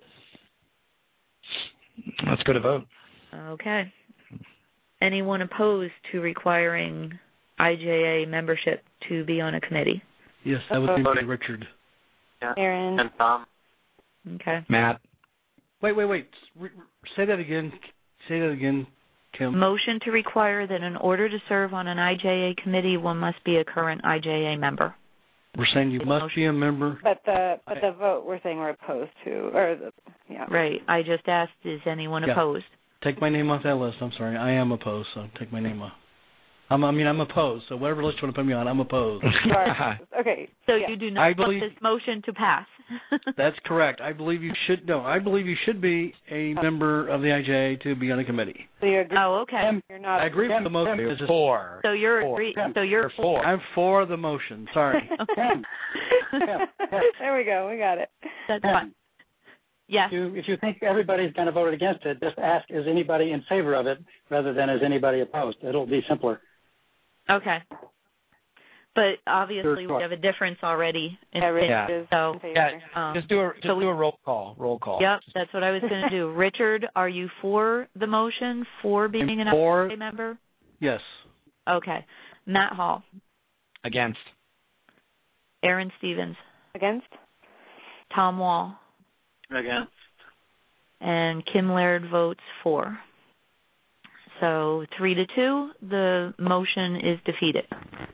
Let's go to vote. Okay. Anyone opposed to requiring I J A membership to be on a committee? Yes, that would be me, Richard. Yeah. Aaron. And Tom. Okay. Matt. Wait, wait, wait. Re- say that again. Say that again, Kim. Motion to require that in order to serve on an I J A committee, one must be a current I J A member. We're saying you must Motion. be a member. But the but the vote we're saying we're opposed to, or the, yeah. Right. I just asked, is anyone Yeah. opposed? Take my name off that list. I'm sorry. I am opposed, so take my name off. I'm, I mean, I'm opposed. So whatever list you want to put me on, I'm opposed. Okay. So yeah. you do not I want believe- this motion to pass. That's correct. I believe you should. No, I believe you should be a member of the I J A to be on a committee. So you agree? Oh, okay. Tim, You're not. I agree with the motion. You're It's just- four. So you're Four. agree- Tim, so you're you're four. I'm for the motion. Sorry. Tim, Tim, Tim. There we go. We got it. That's Tim, fine. Yes. If you, if you think everybody's going to vote against it, just ask, is anybody in favor of it, rather than is anybody opposed? It'll be simpler. Okay. But obviously Sure. we have a difference already in Yeah, Richard Yeah. is So, in favor. Yeah, um, just do a just so we- do a roll call. Roll call. Yep, that's what I was going to do. Richard, are you for the motion, for being an for- I J A member? Yes. Okay. Matt Hall, Against. Aaron Stevens, Against? Tom Wall, Against. and Kim Laird votes for. So three to two, the motion is defeated.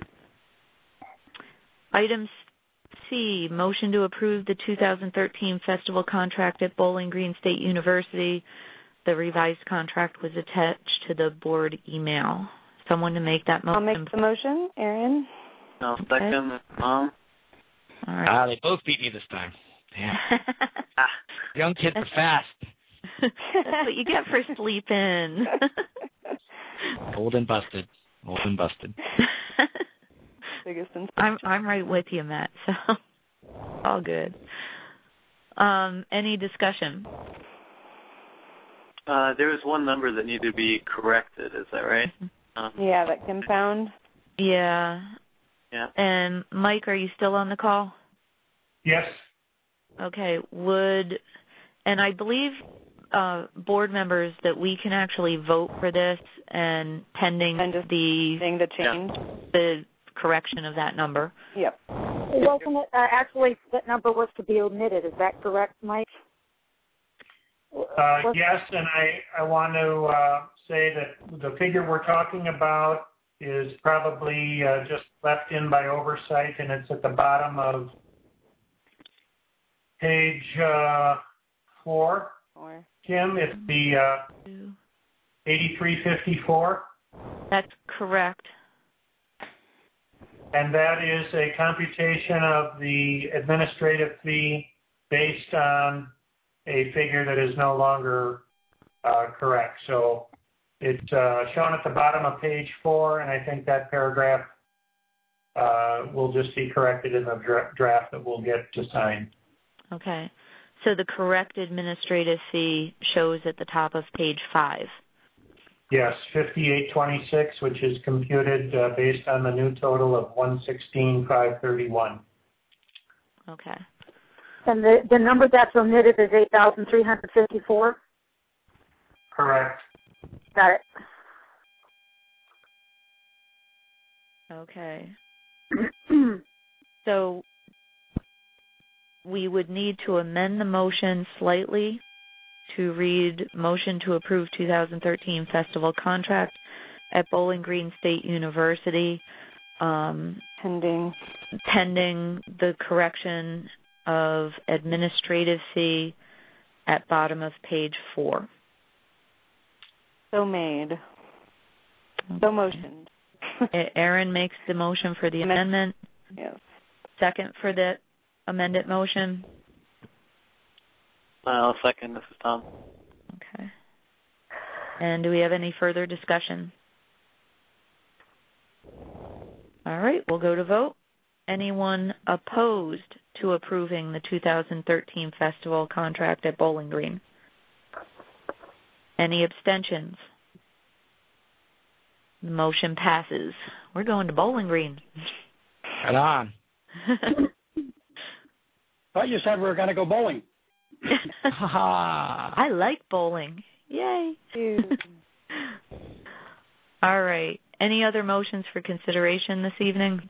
Item C, motion to approve the two thousand thirteen festival contract at Bowling Green State University. The revised contract was attached to the board email. Someone to make that motion. I'll make the motion. Aaron? No, second. Tom. All right. Ah, they both beat me this time. Damn. Ah, young kids are fast. That's what you get for sleeping. Old and busted. Old and busted. Biggest inspiration. I'm I'm right with you, Matt. So all good. Um, any discussion? Uh, there was one number that needed to be corrected. Is that right? Um, Yeah, that Kim found. Yeah. Yeah. And Mike, are you still on the call? Yes. Okay. Would and I believe uh, board members that we can actually vote for this and pending And just the Saying the change. the correction of that number. Yep. Wasn't it, uh, actually, that number was to be omitted. Is that correct, Mike? Uh, Was- yes, and I, I want to uh, say that the figure we're talking about is probably uh, just left in by oversight, and it's at the bottom of page uh, four. Or Kim, it's the uh, eighty-three fifty-four, That's correct. and that is a computation of the administrative fee based on a figure that is no longer uh, correct. So It's uh, shown at the bottom of page four, and I think that paragraph uh, will just be corrected in the dra- draft that we'll get to sign. Okay. So the correct administrative fee shows at the top of page five. Yes, fifty-eight twenty-six, which is computed uh, based on the new total of one sixteen five thirty-one. Okay. And the, the number that's omitted is eight thousand three hundred fifty-four? Correct. Got it. Okay. So we would need to amend the motion slightly to read motion to approve two thousand thirteen festival contract at Bowling Green State University, um, pending pending the correction of administrative fee at bottom of page four. So made. So motioned. Aaron makes the motion for the amendment. Yes. Second for the amended motion. I'll second. This is Tom. Okay. And do we have any further discussion? All right, we'll go to vote. Anyone opposed to approving the two thousand thirteen festival contract at Bowling Green? Any abstentions? The motion passes. We're going to Bowling Green. Right on. Thought you said we were going to go bowling. I like bowling. Yay. All right. Any other motions for consideration this evening?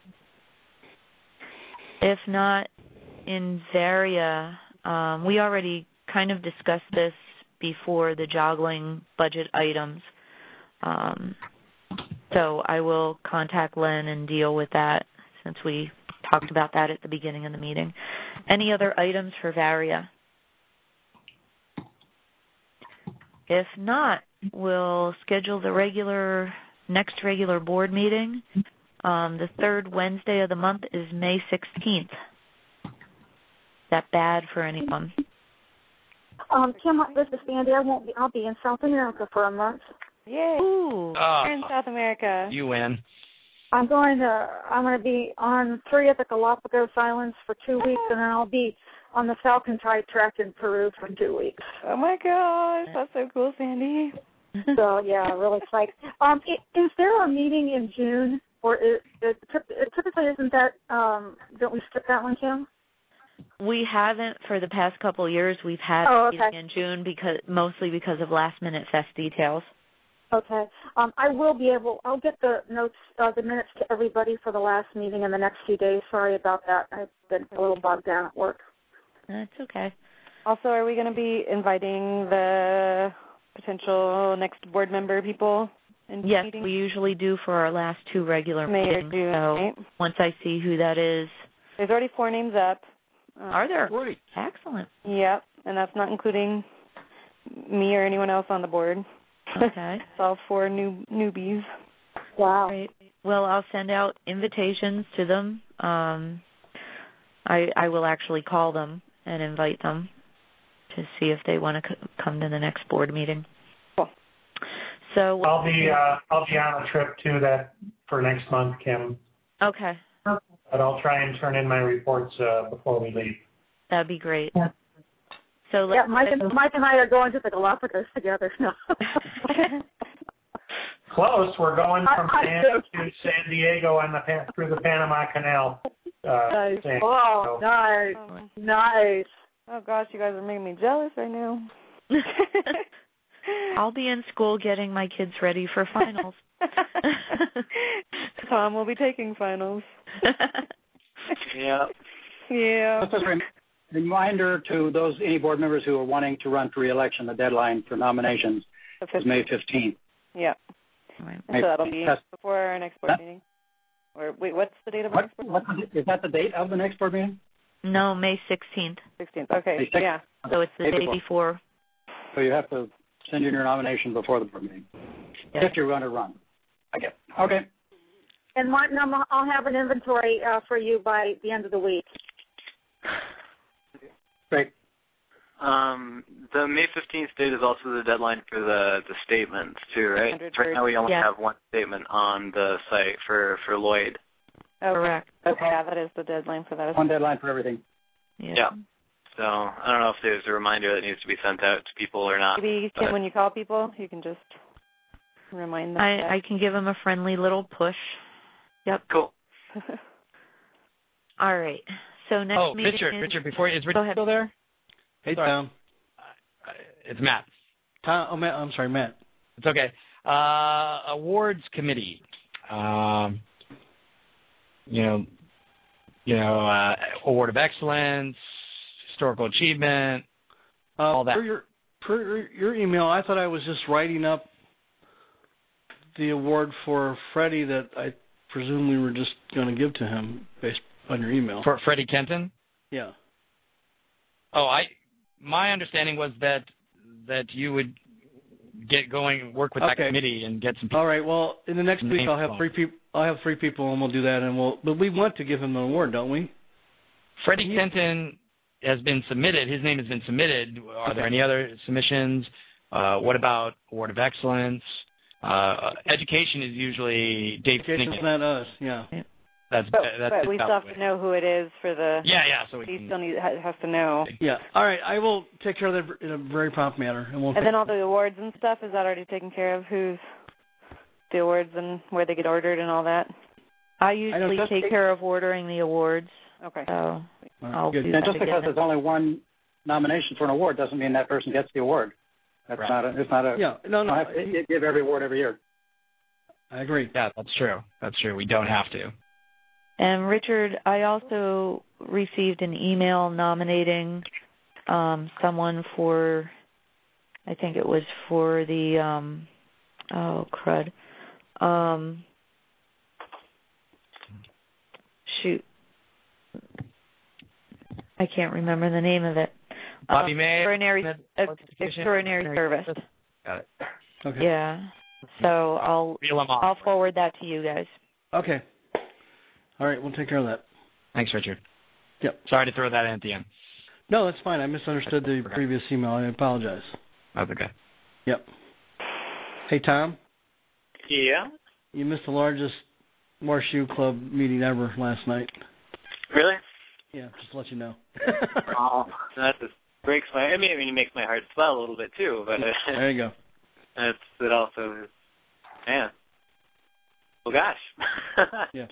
If not, in Varia, um, we already kind of discussed this before the joggling budget items. Um, so I will contact Len and deal with that since we talked about that at the beginning of the meeting. Any other items for Varia? If not, we'll schedule the regular next regular board meeting. Um, the third Wednesday of the month is May sixteenth. Is that bad for anyone? Um, Kim, this is Sandy. I won't be. I'll be in South America for a month. Yay! Ooh, Oh, We're in South America. you win. I'm going to. I'm going to be on three of the Galapagos Islands for two weeks, and then I'll be on the Falcon Tide track in Peru for two weeks. Oh my gosh, that's so cool, Sandy. So yeah, really psyched. Um, is there a meeting in June, or is it, it typically isn't that? Um, don't we skip that one, Kim? We haven't for the past couple of years. We've had Oh, a okay. meeting in June because mostly because of last minute fest details. Okay. Um, I will be able. I'll get the notes, uh, the minutes to everybody for the last meeting in the next few days. Sorry about that. I've been a little bogged down at work. That's okay. Also, are we going to be inviting the potential next board member people? In Yes, meeting? we usually do for our last two regular May or meetings. June, so right? once I see who that is. There's already four names up. Um, Are there? Great. Excellent. Yep, and that's not including me or anyone else on the board. Okay. It's all four new newbies. Wow. Great. Well, I'll send out invitations to them. Um, I I will actually call them and invite them to see if they want to c- come to the next board meeting. Cool. So I'll be uh, I'll be on a trip too that for next month, Kim. Okay, But I'll try and turn in my reports uh, before we leave. that'd be great. So Yeah, let's, Mike and, Mike and I are going to the Galapagos together. No. Close. We're going from I- I San do. to San Diego on the pan- through the Panama Canal. Uh, Nice. thing. Oh, So, nice. Oh. Nice. Oh gosh, you guys are making me jealous right now. I'll be in school getting my kids ready for finals. Tom will be taking finals. Yeah. Yeah. Just a rem- reminder to those any board members who are wanting to run for re-election, the deadline for nominations is May fifteenth. Yeah. Right. So that'll be That's- before our next board That- meeting. Or wait, what's the date of our What, next board what, meeting? is that the date of the next board meeting? No, May sixteenth. sixteenth. Okay. May sixth? Yeah. So it's the Day day before. before. So you have to send in your nomination before the board meeting Yeah. if you're going to run. I get. Okay. And Martin, I'm, I'll have an inventory uh, for you by the end of the week. Great. Um, the May fifteenth date is also the deadline for the, the statements, too, right? Right now we only yeah. have one statement on the site for, for Lloyd. Okay. Correct. Okay, yeah, that is the deadline for that. One deadline for everything. Yeah. Yeah. So I don't know if there's a reminder that needs to be sent out to people or not. Maybe you can, when you call people, you can just remind them. I, I can give them a friendly little push. Yep. Cool. All right. So next oh, meeting Richard, is... Richard, before is Richard still there? Hey, sorry. Tom. Uh, it's Matt. Tom. Oh, Matt. I'm sorry, Matt. It's okay. Uh, awards committee. Um, you know, you know, uh, award of excellence, historical achievement, uh, all that. Per your, per your email, I thought I was just writing up the award for Freddie that I presume we were just going to give to him based on your email. For Freddie Kenton? Yeah. Oh, I. My understanding was that that you would get going, work with okay. that committee, and get some people. All right. Well, in the next week, I'll have three people. I'll have three people, and we'll do that. And we'll. But we want to give him an award, don't we? Freddie he, Kenton has been submitted. His name has been submitted. Are okay. there any other submissions? Uh, what about award of excellence? Uh, education is usually Dave. Education's not us. Yeah. That's, but, that's but we still have to know who it is for the. Yeah, yeah. So we he can, still need, has to know. Yeah. All right. I will take care of that in a very prompt manner, and we'll. And then all the awards and stuff, is that already taken care of? Who's the awards and where they get ordered and all that? I usually I take care of ordering the awards. Okay. So right, I'll good. do And that just because again. there's only one nomination for an award doesn't mean that person gets the award. That's right. not a. It's not a. Yeah. No. No. I have to give every award every year. I agree. Yeah, that's true. That's true. We don't have to. And Richard, I also received an email nominating um, someone for, I think it was for the, um, oh, crud. Um, shoot. I can't remember the name of it. Bobby um, May. Extraordinary, ex- extraordinary service. Got it. Okay. Yeah. So I'll I'll forward that to you guys. Okay. All right, we'll take care of that. Thanks, Richard. Yep. Sorry to throw that in at the end. No, that's fine. I misunderstood the previous email. I apologize. That's okay. Yep. Hey, Tom. Yeah? You missed the largest Warshoe Club meeting ever last night. Really? Yeah, just to let you know. Oh, that just breaks my. I mean, I mean, it makes my heart swell a little bit too. But it, there you go. It's it also, man. Well, gosh. Yeah.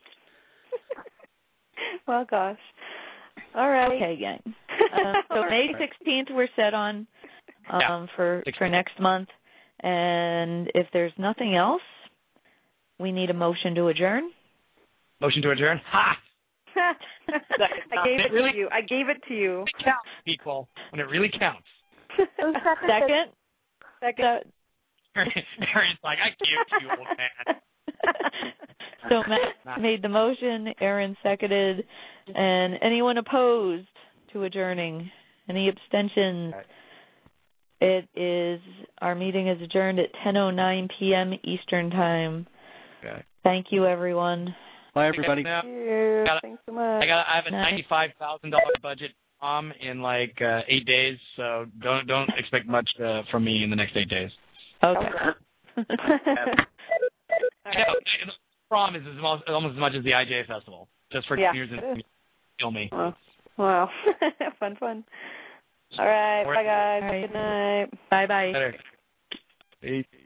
Well, gosh. All right. Okay, gang. Uh, so May sixteenth we're set on um, yeah. for for next month, and if there's nothing else, we need a motion to adjourn. Motion to adjourn. Ha! I gave it really, to you. I gave it to you. It counts, people, when it really counts. Second. Second. Aaron's like, I give you, old man. So Matt made the motion, Aaron seconded, and anyone opposed to adjourning? Any abstentions? Right. It is, our meeting is adjourned at ten oh nine p.m. Eastern Time. Okay. Thank you, everyone. Bye, everybody. Thank you. Gotta, Thanks so much. I got. I have a Nice. ninety-five thousand dollar budget um, in like uh, eight days, so don't don't expect much uh, from me in the next eight days. Okay. Yeah, the problem is it's almost, almost as much as the I J A festival, just for Yeah, years and kill me. Wow. Wow. Fun, fun. All right. Bye, guys. All right. Good night. Bye-bye. Better. Peace.